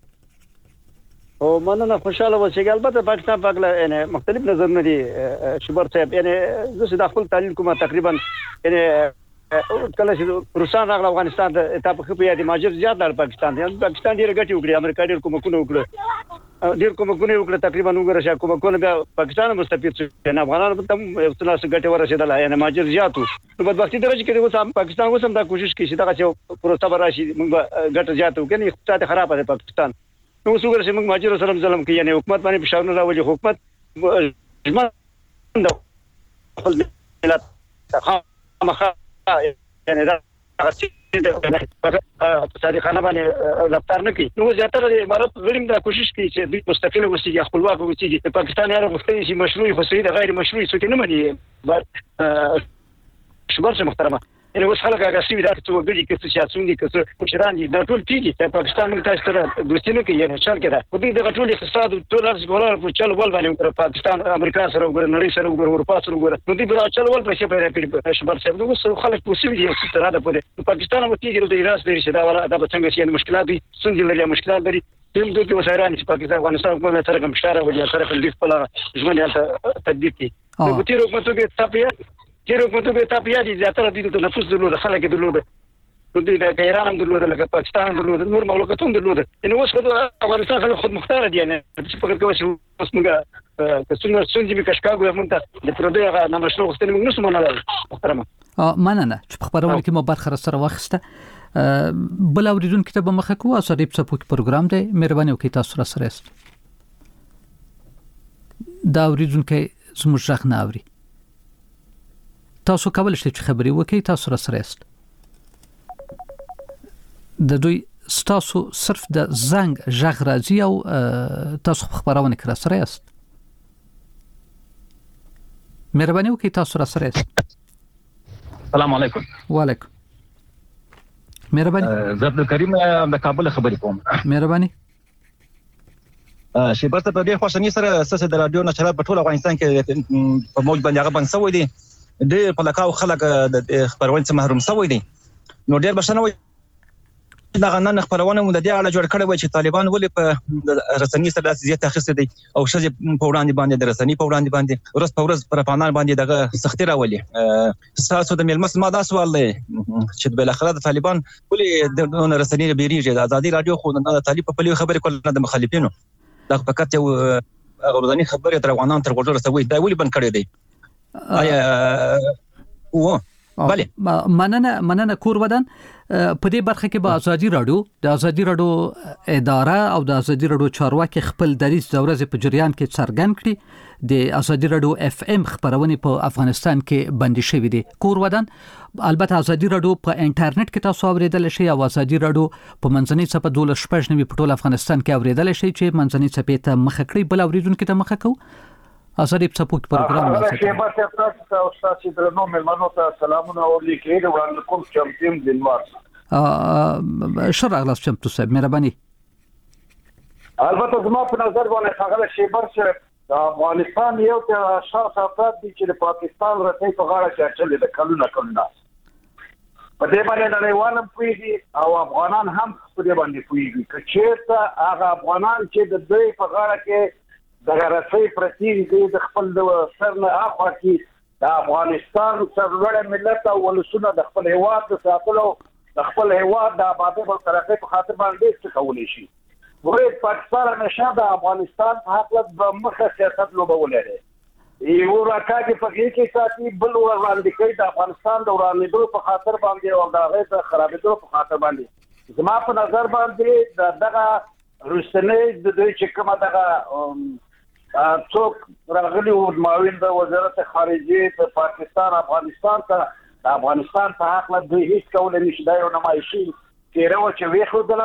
او مننه خوشاله اوسئ. البته پاکستان په اړه یعنی مختلف نظرونه دي شبر صاحب. یعنی زه د خپل تعلیم کومه تقریبا یعنی کله چې روسان راغله افغانستان ته ته په خپل یادي ماجر زیات در پاکستان دی. پاکستان ډیر غټي وکړي، امریکا ډیر کومکونه وکړه، ډیر کومکونه وکړه. تقریبا وګوره چې کومکونه بیا پاکستان مستفید شو، نه افغانانو په تم یو څه غټي ورسېدل، یعنی ماجر زیاتو. په بدبختي درجه کې اوس پاکستان اوس هم دا کوشش کوي چې دا چې پروسه براشي موږ غټ زیاتو کني، اقتصاد خراب دی پاکستان. نو اوس وګوره چې موږ ماجر سره ظلم کوي، یعنی حکومت باندې فشارونه راوړي. حکومت خپل ملت خامخا یعنی دا صادقانه باندې رفتار نه کوي. نو زیاتره امارات غړي دا کوشش کوي چې دوی مستقل اوسېږي، خپلواک اوسېږي. د پاکستان یاره غوښتنې چې مشروعي خو د غیر مشروعي څه نه مني. شبر څه محترمه، یعنی اوس خلک هغه سوي دا څه وګړي کې څه سیاسيون دي، چې مشران دي، دا ټول کیږي. د پاکستان موږ تاسو سره دوستي نه کوي، یعنی چل کړه. په دې د ټول اقتصاد ټول ارز ګولار په چل ول باندې پاکستان امریکا سره وګړي، نړۍ سره وګړي، اروپا سره وګړي. نو دې په چل ول پیسې پیدا کړي. شبر صاحب نو اوس خلک پوسي دي چې تر دا په پاکستان مو کېږي د ایران سره چې دا ولا دا څنګه چې مشکلات دي، څنګه لري مشکلات لري. تم دوی وسایران چې پاکستان افغانستان کومه سره کوم اشاره وجه سره په دې خپل ژوند تدبیر کی. نو په تیر حکومت کې تاسو چیرې کومه ته تاسو دي زیاتره دي د نفوس درلود، خلک درلود، د دې ایران هم درلود، لکه پاکستان درلود، نور مملکتونه درلود. نو اوس خو افغانستان خلک خود مختار دي، نه چې فکر کوي چې اوس موږ کڅوړه څنګه به کشکاګو هم ته د پردي هغه نامشروع غوښتنې موږ نسو منل. محترمه مننه چې په خبرونه کې مو برخه سره واخسته. بل اوریدونکو ته به مخه کوه. اساري په سپوک پروګرام دی، مهرباني وکړئ تاسو را سره است. دا اوریدونکو زموږ ځخ نه اوري. تاسو کولای شئ چې خبري وکړئ، تاسو را سره است. د دوی تاسو صرف د زنګ ژغ راځي او تاسو خبرونه کړئ سره است. مهرباني وکړئ تاسو را سره است. السلام علیکم. وعلیکم. مهرباني. زه عبدالکریم د کابل خبرې کوم. مهرباني. شیبر ته په ډېر خوشحالۍ سره اساس د رادیو نشرات په ټول افغانستان کې په موج باندې هغه بند شوی دی. د پلکاو خلک د خبرونه څخه محروم شوی دي. نو ډېر بشنه وي دا غنن خبرونه مو د دې اړه جوړ کړی وي چې طالبان ولې په رسنۍ سره زیات اخیسته دي او شذ په وړاندې باندې د رسنۍ په وړاندې باندې ورځ په ورځ پر افغانان باندې دغه سختي راولي. تاسو د ملمس ما دا سوال دی چې بل اخر د طالبان ولې د رسنۍ بیریږي. د ازادي رادیو خو د طالب په پلي خبرې کول نه د مخالفینو دا فقط یو غوړنی خبره تر افغانان تر وګړو رسوي. دا ولې بند کړی دی؟ بله مننه کور ودان. په دې برخه کې به ازادي رادیو اداره او د ازادي رادیو چارواکي خپل دریځ د ورځې په جریان کې څرګند کړي. د ازادي رادیو اف ام خبرونه په افغانستان کې بندي شوې دي. کور ودان البته ازادي رادیو په انټرنیټ کې تاسو اوریدل شئ او ازادي رادیو په منځنۍ صفحه 12 په ټول افغانستان کې اوریدل شئ چې منځنۍ صفحه ته مخه کړئ. بل اوریدونکو ته مخه کو. اساري په سپوک پروګرام راځي. شیبر صاحب تاسو چې درنو ملمنو ته سلامونه ولیکئ. وړاندې کوم چمتیم دلمار شرع الله چمتو صاحب مهرباني. البته زما په نظر باندې هغه شیبر صاحب د افغانستان یو ته شخص افراد دي چې د پاکستان رسۍ په غاړه کې اچولې د کلونه په دې باندې نړیوالم پوهیږي او افغانان هم په دې باندې پوهیږي که چېرته هغه افغانان چې د دوی په غاړه کې د رسۍ پرتی دي د خپل سر نه اخوا کې د افغانستان سرلوړی ملت او ولسونه د خپل هیواد د ساتلو د خپل هیواد د آبادۍ او ترقۍ په خاطر باندې څه کولی شي. ګورئ پاکستان همیشه د افغانستان په هکله د مخه سیاست لوبولی دی. یو راکاږي په کې ساتي، بل وړاندې کوي د افغانستان د ورانېدو په خاطر باندې او د هغې د خرابېدو په خاطر باندې. زما په نظر باندې دغه وروستنۍ د دوی چې کومه دغه څوک راغلي وو معاون د وزارت خارجه د پاکستان افغانستان ته د افغانستان په حق له دوی هیڅ کول نشي. دا یو نمایشي تیره و چې ویښودل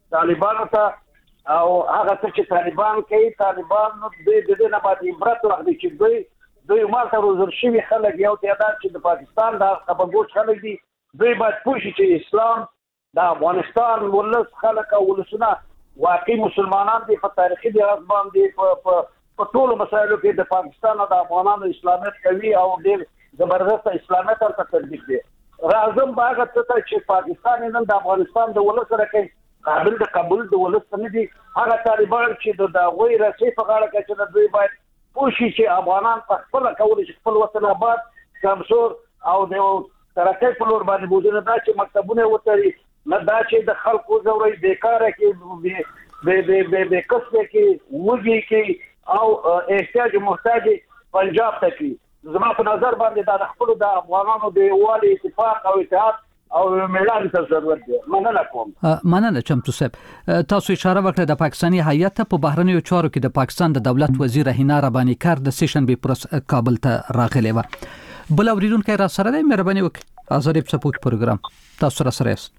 طالبانو ته او هغه څه چې طالبان کوي طالبان د دې نه باندې عبرت واخلي چې دوی ماته روزل شوی خلک یو تعداد چې د پاکستان د خبرګوش خلک دي دوی باید پوښي چې اسلام د افغانستان ولس خلک او ولسونه واقعي مسلمانان دي په تاریخي لحاظ باندې په ټولو مسایلو کې د پاکستان او د افغانانو اسلامیت کوي او ډېر زبردست اسلامیت تر تطبیق دي راځم باغ ته چې پاکستان نن د افغانستان د ولس سره کوي قابل د قبول د ولس نه دي هغه طالبان چې د غوي رسې په غاړه کې چې دوی باید پوښي چې افغانان په خپل کول شي خپل وطن آباد کمزور او د ترقۍ په لور باندې بوزنه دا چې مکتبونه وتري نه دا چې د خلکو زوري بیکاره کې به کسب کې وږي کې او احتیاج محتاج پنجاب ته کې زما په نظر باندې دا خپل د افغانانو د یووالي اتفاق او اتحاد او ملان ته ضرورت دی مننه کوم مننه چمتو صاحب تاسو اشاره وکړه د پاکستاني هیئت په بهرنیو چارو کې د پاکستان د دولت وزیر هینا ربانی کار د سیشن به پرس کابل ته راغلی و بل اوریدونکو را سره د مهرباني وکړه آزادی سپوک پروګرام تاسو را سره یاست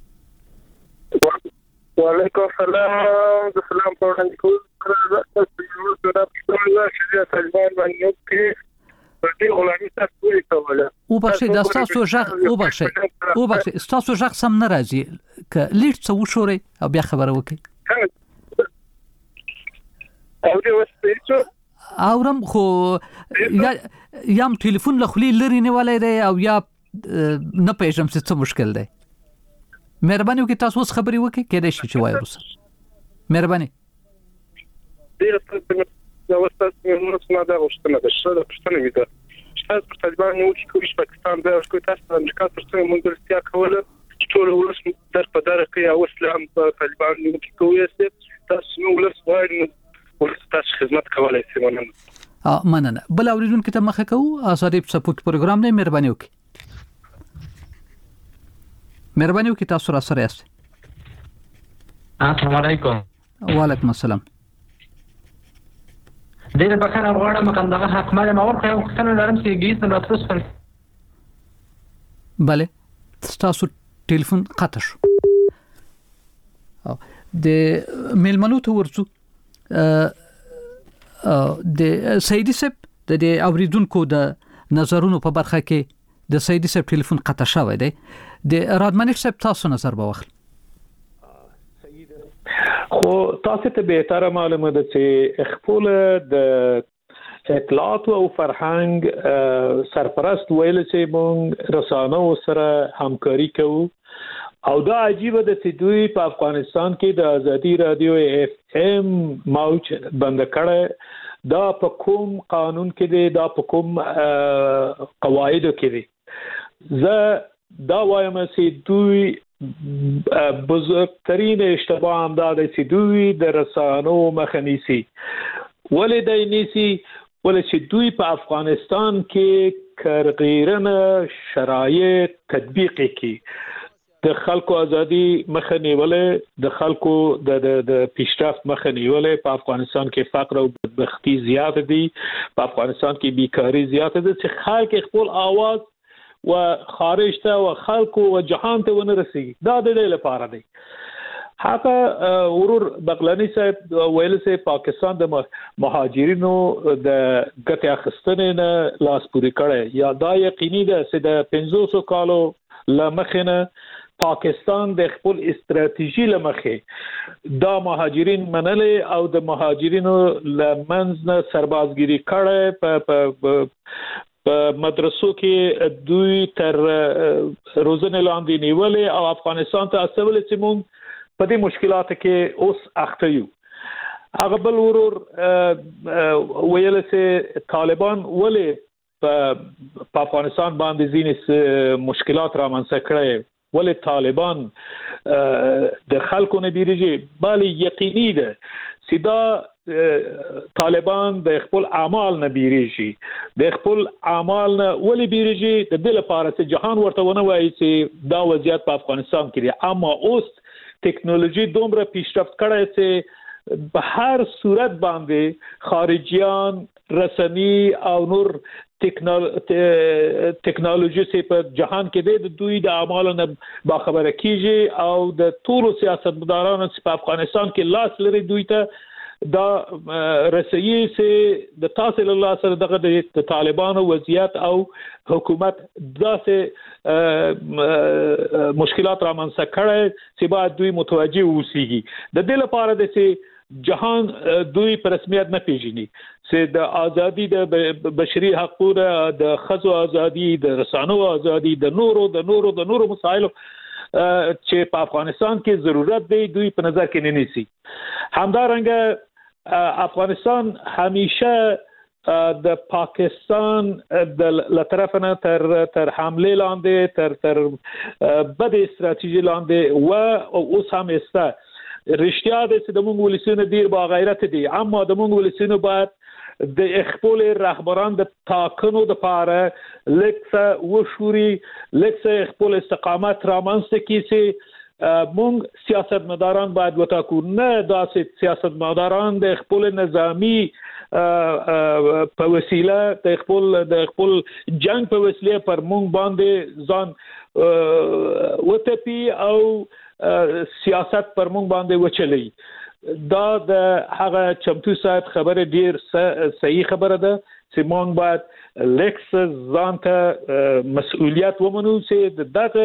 وعلیکم السلام د سلام په وړاندې کوم د طالبان باندې دې غلامي تاسو کوله او بخښه د تاسو ژغ او بخښه تاسو ژغ سم نه راځي ک لیټ څو شوري او بیا خبره وکي او دې وسته اورم خو یم ټلیفون له خلی لري نه ولای دی او یا نه پېژم څه مشکل دی مهرباني وکړئ تاسو اوس خبري وکړئ کېدای شي چې وایي روسه مهرباني دا وسته نو څنګه دا وشتنه ده شته پښتنه وي دا شته پر طالبان یو چې کوم پاکستان دا کوي تاسو د امریکا تر څنګ مونږ کوله چې ټول ولس در په دار کې او اسلام په طالبان یو کې کوي تاسو نو ولس وایي ولس تاسو خدمت کولای شي مننه بل اوریدونکو ته مخه کوو آزادی سپوک پروګرام نه مهرباني وکړئ مهرباني وکړئ تاسو را سره یاست السلام علیکم وعلیکم السلام دغه بخښنه غواړم کوم دغه حق مال ما ورکړ او څنګه لرم چې ګیس نه تاسو پر bale تاسو ټلیفون قطع شو د میلمنو ته ورڅو د سیدی صاحب د اوریدونکو د نظرونو په برخه کې د سیدی صاحب ټلیفون قطع شوی دی د رادمنش صاحب تاسو نظر به واخلئ خو تاسو ته به تر معلومه ده چې خپل د اطلاعات او فرهنګ سرپرست ویل چې مونږ رسانو سره همکاري کوو او دا عجیب ده چې دوی په افغانستان کې د ازادي رادیو اف ام موج بند کړه دا په کوم قانون کې دی دا په کوم قواعد کې دی زه دا وایم چې دوی بزرگترین اشتباه هم داده چې دوی د رسانو مخه نیسي ولې د نیسي ولې چې دوی په افغانستان کې کارغیرنه شرایط تطبیق کړي د خلکو ازادي مخه نیولې د خلکو د پیشرفت مخه نیولې په افغانستان کې فقر او بدبختی زیات دي په افغانستان کې بیکاری زیات ده چې خلک خپل आवाज و خارج ته او خلکو او جهان ته ونه رسیږي دا د دې لپاره دی هغه ورور بغلانی صاحب ویل چې پاکستان د مهاجرینو د ګټه اخیستنې نه لاس پوري کړي یا دا یقیني ده چې د 500 کالو لمخنه پاکستان د خپل استراتیژي لمخه دا مهاجرین منلې او د مهاجرینو لمنځ نه سربازګيري کړي په مدرسو کې دوی تر روزنه لاندې نیولې او افغانستان ته اصل چې مونږ په دې مشکلاتو کې اوس اخته یو هغه بل ورور ویل چې طالبان ولې په افغانستان باندې ځینې مشکلات را منځ کړي ولې طالبان د خلکو نه بیرېږي بلې یقیني ده چې دا طالبان د خپل اعمال نه بیرېږي د خپل اعمال نه ولې بیرېږي د دې لپاره چې جهان ورته ونه وایي چې دا وضعیت په افغانستان کې دی اما اوس ټیکنالوژي دومره پیشرفت کړی چې په هر صورت باندې خارجيان رسنی او نور ټیکنالوژي په جهان کې د دوی د اعمالو نه باخبره کیږي او د ټولو سیاستمدارانو په افغانستان کې لاس لري دوی ته دا رسېږي چې د تاسو له الله سره دغه د طالبانو وضعیت او حکومت داسې مشکلات رامنځته کړي چې باید دوی متوجه اوسيږي د دې لپاره د جهان دوی په رسمیت نه پیژني چې د ازادي د بشري حقوقو د خزو ازادي د رسانو ازادي د نورو مسایلو چې په افغانستان کې ضرورت دی دوی په نظر کې نه نیسي. همدارنګه افغانستان همیشه د پاکستان د طرفه تر حمله لاندې تر بد استراتیژي لاندې او اوس هم است رښتیا ده چې د موږ ولسونو ډیر با غیرت دي اما د موږ ولسونو باید د خپل رهبران د تاکنو د پاره لکه وشوري لکه خپل استقامت رامنځته کیسي موږ سیاستمداران باید وټاکو نه داسې سیاستمداران د خپل نظامی په وسیله د خپل جنگ په وسیله پر موږ باندې ځان وټپي او سیاست پر موږ باندې وچلي. دا د هغه چمتو سات خبره ډیر صحیح خبره ده چې موږ باید لکس ځانته مسؤلیت ومنو چې دغه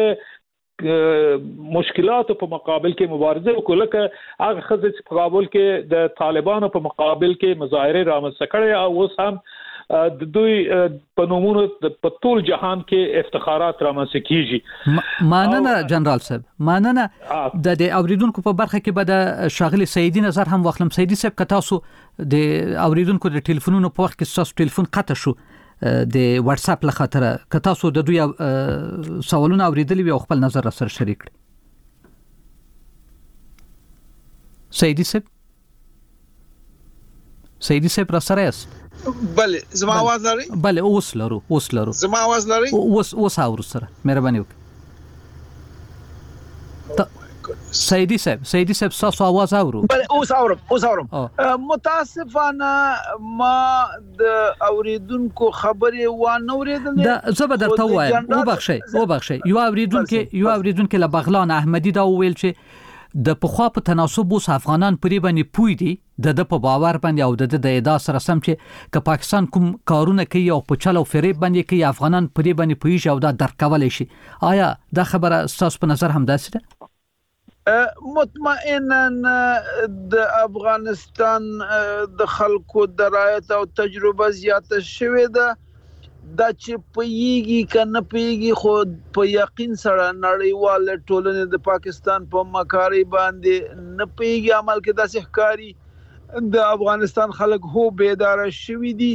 مشکلاتو په مقابل کې مبارزه وکړو لکه هغه خزه په مقابل کې د طالبانو په مقابل کې مظاهره رامنځته کړي او اوس هم د دوی په نومونو په ټول جهان کې افتخارات رامنځته کیږي. ماننه جنرال صاحب ماننه د اوریدونکو په برخه کې به د شاغلي سیدی نظر هم واخلم. سیدی صاحب که تاسو د اوریدونکو د ټلیفونونو په وخت کې تاسو ټلیفون قطع شو د واتس اپ لخاطر که تاسو د دوی سوالونه اوریدلی وي او خپل نظر سره شریک کړئ. سیدی صاحب را سره است؟ بله زما आवाज لري؟ بله اوس لرو زما आवाज لري؟ اوس اورو سره مهرباني وکړئ. سیدی صاحب تاسو आवाज اورو؟ بله اوس اورم. متاسفانه ما د اوریدونکو خبرې وانه اوریدلې. دا زبر درته وایم وبخښئ یو اوریدونکو له بغلان احمدی دا ویل چې د پخوا په تناسب اوس افغانان پرې باندې پوي دي د په باور باندې او د ادعا سره سم چې که پاکستان کوم کارونه کوي او په چلو فریب باندې کوي افغانان پرې باندې پوي او دا درک کولای شي. آیا دا خبره تاسو په نظر هم داسې ده؟ مطمئنا د افغانستان د خلکو درایت او تجربه زیاته شوې ده دا چې پیږي کنه پیږي خو په یقین سره نړیوال ټولنې د پاکستان په مکاري باندې نه پیږي عمل کې داسې ښکاری د افغانستان خلک هو بیدار شوي دي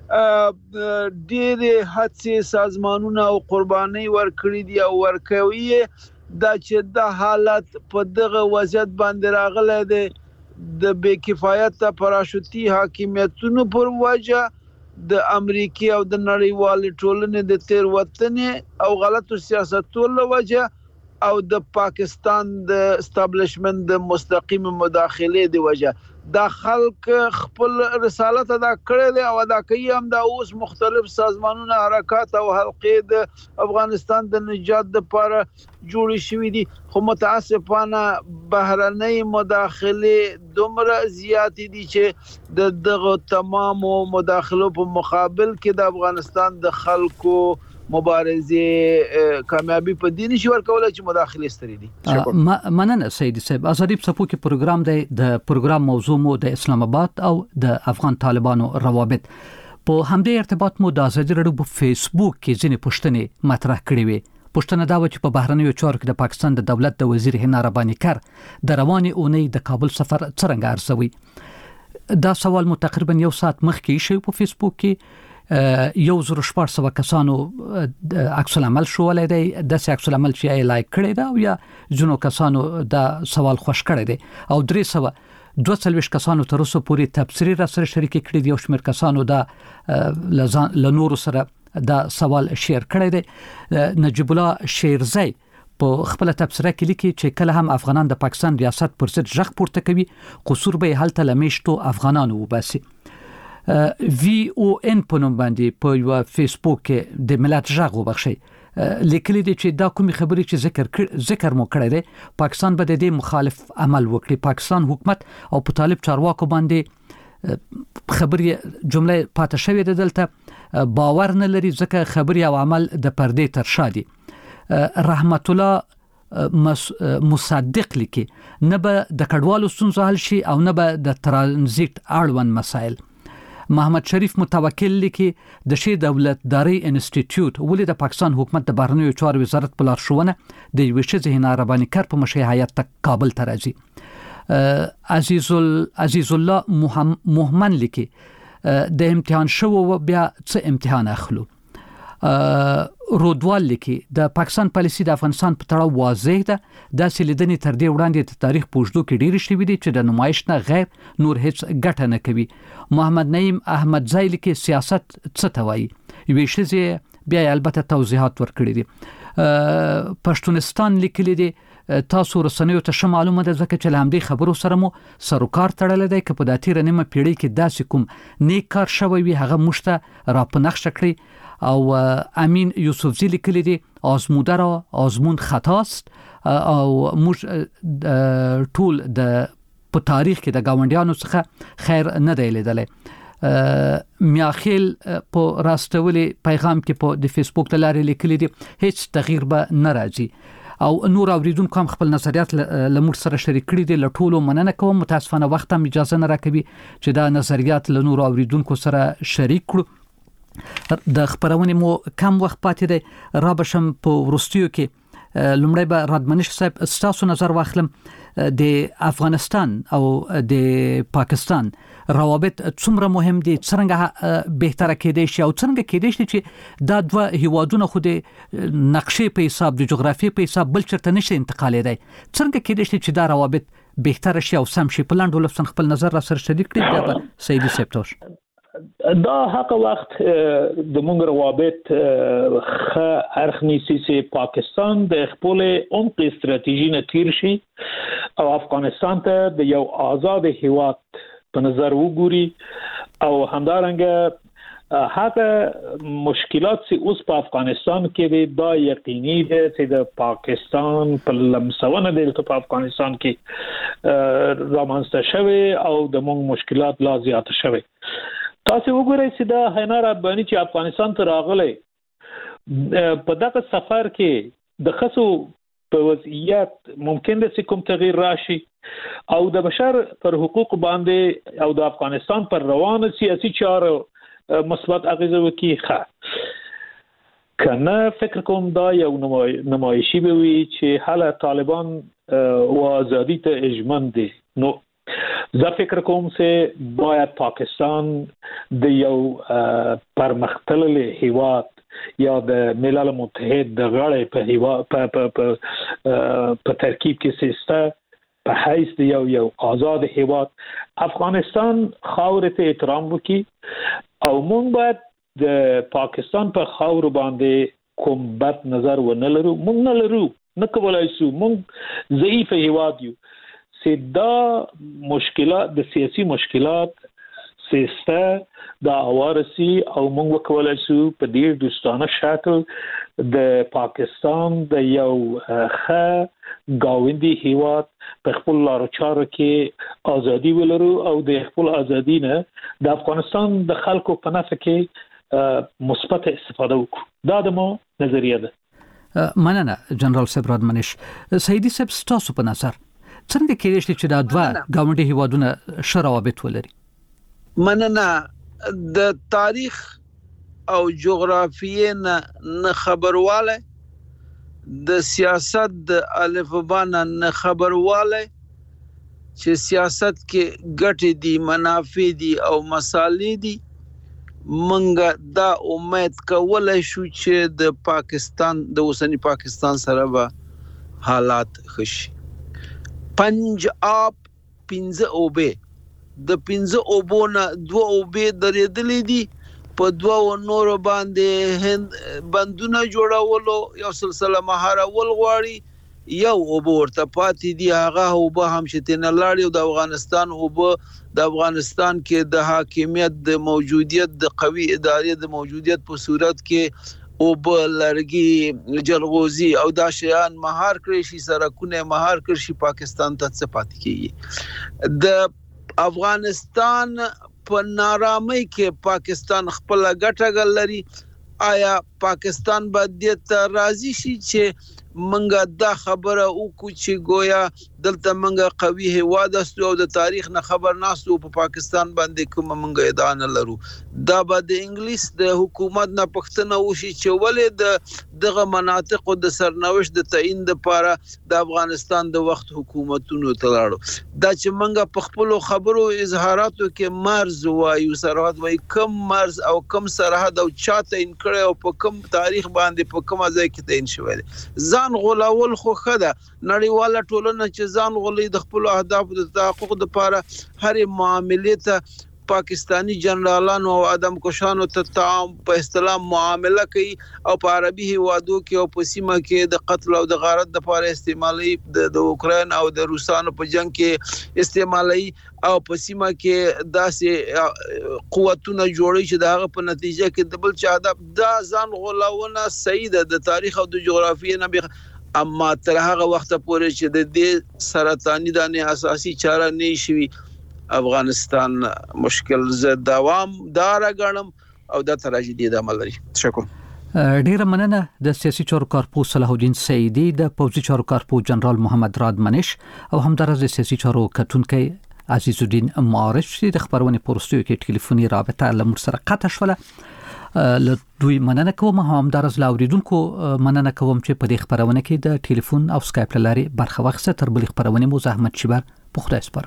ډېر هڅې سازمانونه او قرباني ورکړي دي او ورکوي دا چې د حالت په دغه وضعیت باندې راغله د بې کفایت پراشوتي حاکمیتونو پر وجه د امریکای او د نړیوال ټولنې د تیر وطنې او غلطو سیاستونو له وجه او د پاکستان د استابلیشمنت د مستقیم مداخله دی وجه دا خلک خپل رسالت ادا کړی دی او ادا کوي هم دا اوس مختلف سازمانونه حرکات او حلقې د افغانستان د نجات لپاره جوړ شوي دي خو متاسفانه بهرنۍ مداخله دومره زیات دي چې دغه تمامو مداخلو په مقابل کې د افغانستان د خلکو مبارزه کامیابی په دې نشي ورکولای چې مداخله ستري دي. مننه سیدی صاحب. ازادي په څپو کې پروګرام دی د پروګرام موضوع مو د اسلام آباد او د افغان طالبانو روابط په همدې ارتباط مو د ازادي رادیو په فیسبوک کې ځینې پوښتنې مطرح کړې وي. پوښتنه دا و چې په بهرنیو چارو کې د پاکستان د دولت د وزیر حنا رباني کار د رواني اونۍ د کابل سفر څنګه ارزوي؟ دا سوال مو تقریبا یو ساعت مخکې شوی په فیسبوک کې 1400 کسانو عکس العمل شولای دی د عکس العمل چې لایک کړی دا او یا جنو کسانو دا سوال خوش کړی دی او 342 کسانو تر اوسه پورې تبصری را سره شریک کړی دی او شمیر کسانو دا لنور سره دا سوال شیر کړی دی. نجیب الله شیرزی په خپل تبصره کې لیکي چې کله هم افغانان د پاکستان ریاست پر ضد ژغ پورته کوي قصور به هلته لمیشتو افغانانو وباسي. VON په نوم باندې په یو فیسبوک کې د ملت ژغ وبخشي لیکلي دي چې دا کومي خبرې چې ذکر مو کړی دی پاکستان به د دې مخالف عمل وکړي. پاکستان حکومت او په طالب چارواکو باندې خبرې جمله پاتې شوې ده دلته باور نه لري ځکه خبرې او عمل د پردې تر شا دي. رحمت الله مصدق لیکي نه به د کډوالو ستونزې حل شي او نه به د ترانزیت اړوند مسایل. محمد شریف متوکل لیکي د شی دولتداري انسټیټیوټ ولې د پاکستان حکومت د بهرنیو چارو وزارت په لارښوونه د یو شی ذهن عرباني کار په مشي هیات ته کابل ته راځي. عزیز الله محمد لیکي د امتحان شو بیا څه امتحان اخلو. رودوال لیکي د پاکستان پالیسي د افغانستان په تړاو واضح ده. د سلیدنې تر دې وړاندې د تاریخ پوجدو کې ډېر شوي دي چې د نمایش نه غیر نور هیڅ ګټه نه کوي. محمد نعیم احمد زای لیکي سیاست څه ته وایي. یوې ښځې بیا البته توضیحات ورکړي دي. پښتونستان لیکلي دي تاسو رسنیو ته معلومه ده ځکه چې لامدې خبرو سره مو سروکار تړل دی که په داتیره نیمه پیړۍ کې داسې کوم نیک کار شوی وي هغه مشته را پنخش کړی. او امین یوسفزی لیکلی دی آزموده را آزمون خطاست او موږ ټول د په تاریخ کې د گاونډیانو څخه خیر نه دی لیدلی. میاخیل په راستولي پیغام کې په د فیسبوک لارې لیکلی دی هیڅ تغییر به نه راځي. او نور اوریدونکو هم خپل نظریات لمر سره شریک کړي دي. لټولو مننه کوم. متاسفانه وخت هم اجازه نه راکوي چې دا نظریات له نور اوریدونکو سره شریک کړو. د خبرونه مو کم وخت پاتې دی. را بشم په ورستیو کې لومړی به رادمنش صاحب ستاسو نظر واخلم د افغانستان او د پاکستان روابط څومره مهم دي څنګه بهتره کېدای شي او څنګه کېدای شي چې دا دوه هیوادونه خو د نقشې په حساب د جغرافیې په حساب بل چرته نشي انتقالېدای څنګه کېدای شي چې دا روابط بهتره شي او سم شي. په لاندې لفظ خپل نظر را سره شریک کړئ دا به سیدی سپتوش. دا هغه وخت د مونږ روابط خ ارخنی سي پاکستان د خپل عمق استراتیژي نه تیر شي او افغانستان ته د یو آزاد هیواد په نظر وګوري او همدارنګه هغه مشکلات چې اوس په افغانستان کې دا یقیني ده چې د پاکستان په لمسونه د افغانستان کې رامنځته شوی او د مونږ مشکلات لا زیات شوی. تاسو وګورئ چې دا حنار افغاني چې افغانستان ته راغلی په دغه سفر کې د خصو په وضعیت ممکن ده چې کوم تغییر راشي او د بشر پر حقوق باندې او د افغانستان پر روان سیاسي چارو مثبت اغیزه وکړي. کنه فکر کوم دا یو نمایشي به وي چې حالا طالبان و آزادی ته اجمن دي. نو زه فکر کوم چې باید پاکستان د یو پرمختللي هیواد یا د ملل متحد د غړي په ترکیب کې سیسته په حیث د یو آزاد هیواد افغانستان خاور ته احترام وکړي او موږ باید د پاکستان په خاور باندې کوم بد نظر ونه لرو. موږ نه لرو نه کولای شو. موږ ضعیف هیواد یو. دا مشکلات د سیاسي مشکلات سیسته د اوارسي او موږ وکولای شو په ډیر دوستانه شکل د پاکستان د یو ښه گاونډي هیواد په خپل لارو چارو کې ازادي ولرو او د خپل ازادي نه د افغانستان د خلکو په نفع کې مثبت استفاده وکړو. دا د مو نظریه ده. مننه جنرال صاحب رادمنش. سیدی صاحب ستاسو په نظر څنګه کېدای شي چې دا دوه ګاونډي هیوادونه ښه روابط ولري؟ مننه. د تاریخ او جغرافیې نه خبرواله د سیاست د الفبا نه خبرواله چې سیاست کې ګټې دي منافع دي او مصالح دي. منګه دا امید کولای شو چې د پاکستان د اوسنی پاکستان سره به حالات خشي. پنجاب 15 اوبه د 15 اوبونه 2 اوبه درېدلې دي په دوه نور باندې هند بندونه جوړولو یو سلسله مهارول غواړي یو اوبه ورته پاتې دي هغه اوبه هم شتنه لاړ د افغانستان اوبه د افغانستان کې د حاکمیت د موجودیت د قوي ادارې د موجودیت په صورت کې او بلرګي جلغوزي او دا شیان مهار کړی شي سرکونه مهار کړی شي پاکستان ته څه پاتې کیږي د افغانستان په نارامۍ کې پاکستان خپل ګټه لري آیا پاکستان باید ته راضي شي چې منګه دا خبره او چې گویا دلته منګه قوي هواد او د تاریخ نه خبر ناسو په پاکستان باندې کوم منګه ادعا نه لرو دا به د انګلیس د حکومت نه پښتنه وشي چې ولې دغه مناطق د سرنوشت د تعین لپاره د افغانستان د وخت حکومتونو ته لاړو دا چې منګه په خپل خبرو اظهاراتو کې مرز وایو سرحد وای کم مرز او کم سرحد او چاته ان کړي او په کم تاریخ باندې په کومه ځای کې تعین شوی ځان غولول خو خده نړیواله ټولنه چې ځان غولي د خپل اهداف د تحقق لپاره هر معاملې ته پاکستانی جنرالانو او ادم کشانو ته تعام په اصطلاح معامله کوي او په عربي هوادو کې او په سیمه کې د قتل او د غارت لپاره استعمالي د اوکرين او د روسانو په جنگ کې استعمالي او په سیمه کې داسې قوتونه جوړي چې دغه په نتیجه کې د بل چا د ځان غولونه صحیح ده د تاریخ او د جغرافیې نه اما تر هغه وخت پورې چې د دې سرطاني دانه اساسي چاره نه شي افغانستان مشکل ز دوام دار غنم او د تراژیدي د عمل لري شکر ډیر مننه د سیاسي چارو کارپو صلاح الدین سیدی د پوځي چارو کارپو جنرال محمد راد منش او همدارس د سیاسي چارو کتونکي عزیز الدین معارف چې د خبرونه پورستیو کې ټلیفوني رابطه لمر سره قطع شوله له دوی مننه کوم همدارس لاوریدونکو مننه کوم چې په دې خبرونه کې د ټلیفون او سکایپ لاري برخه واخیسته تر بل خبرونه مو زحمت شبر په خدای سپارم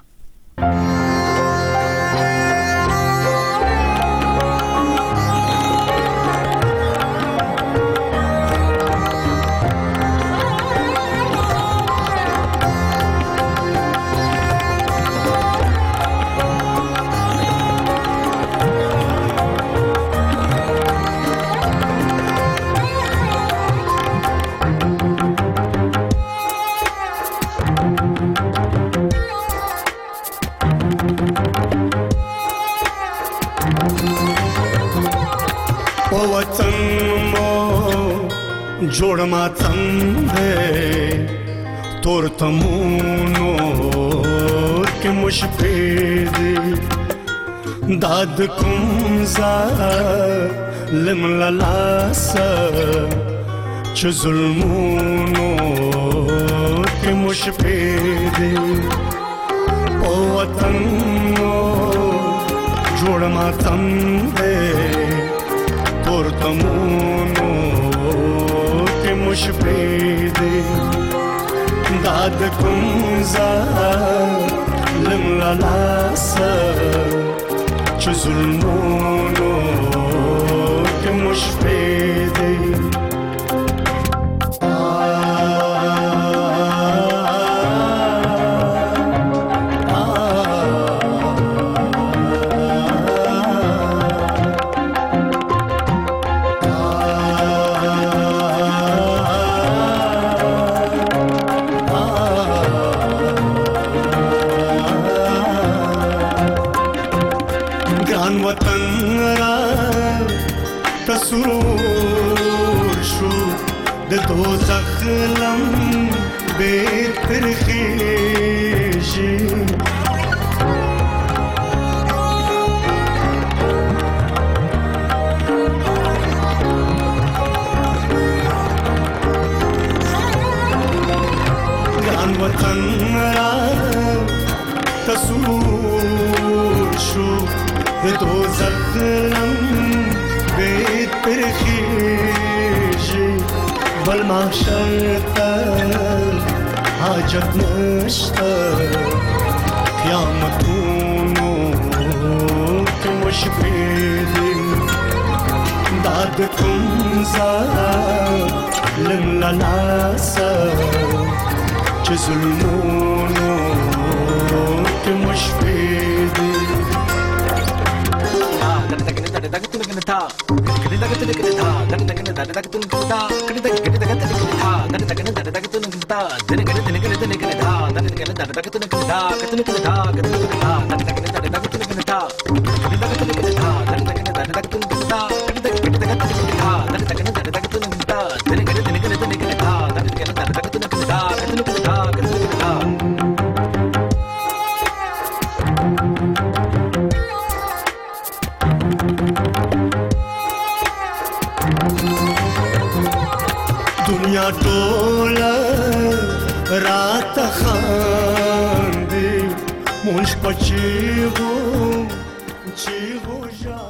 जोड़ मातंदे तोर तमूनो के मुशफेदी दाद कुमजा लिम ललासा च जुल्मूनो के मुशफेदी ओ वतनो जोड़ मातंदे तोर तमूनो मुशफेदी दाद कुमजा लिम ललासा च जुल्मोनो के मुशफेदी حاجت نشتا قیامتونو که مشفیدی داد کنزا لم للاسا چه ظلمونو که مشفیدی दुनिया टोला रात खांदी मुझ पर चीगो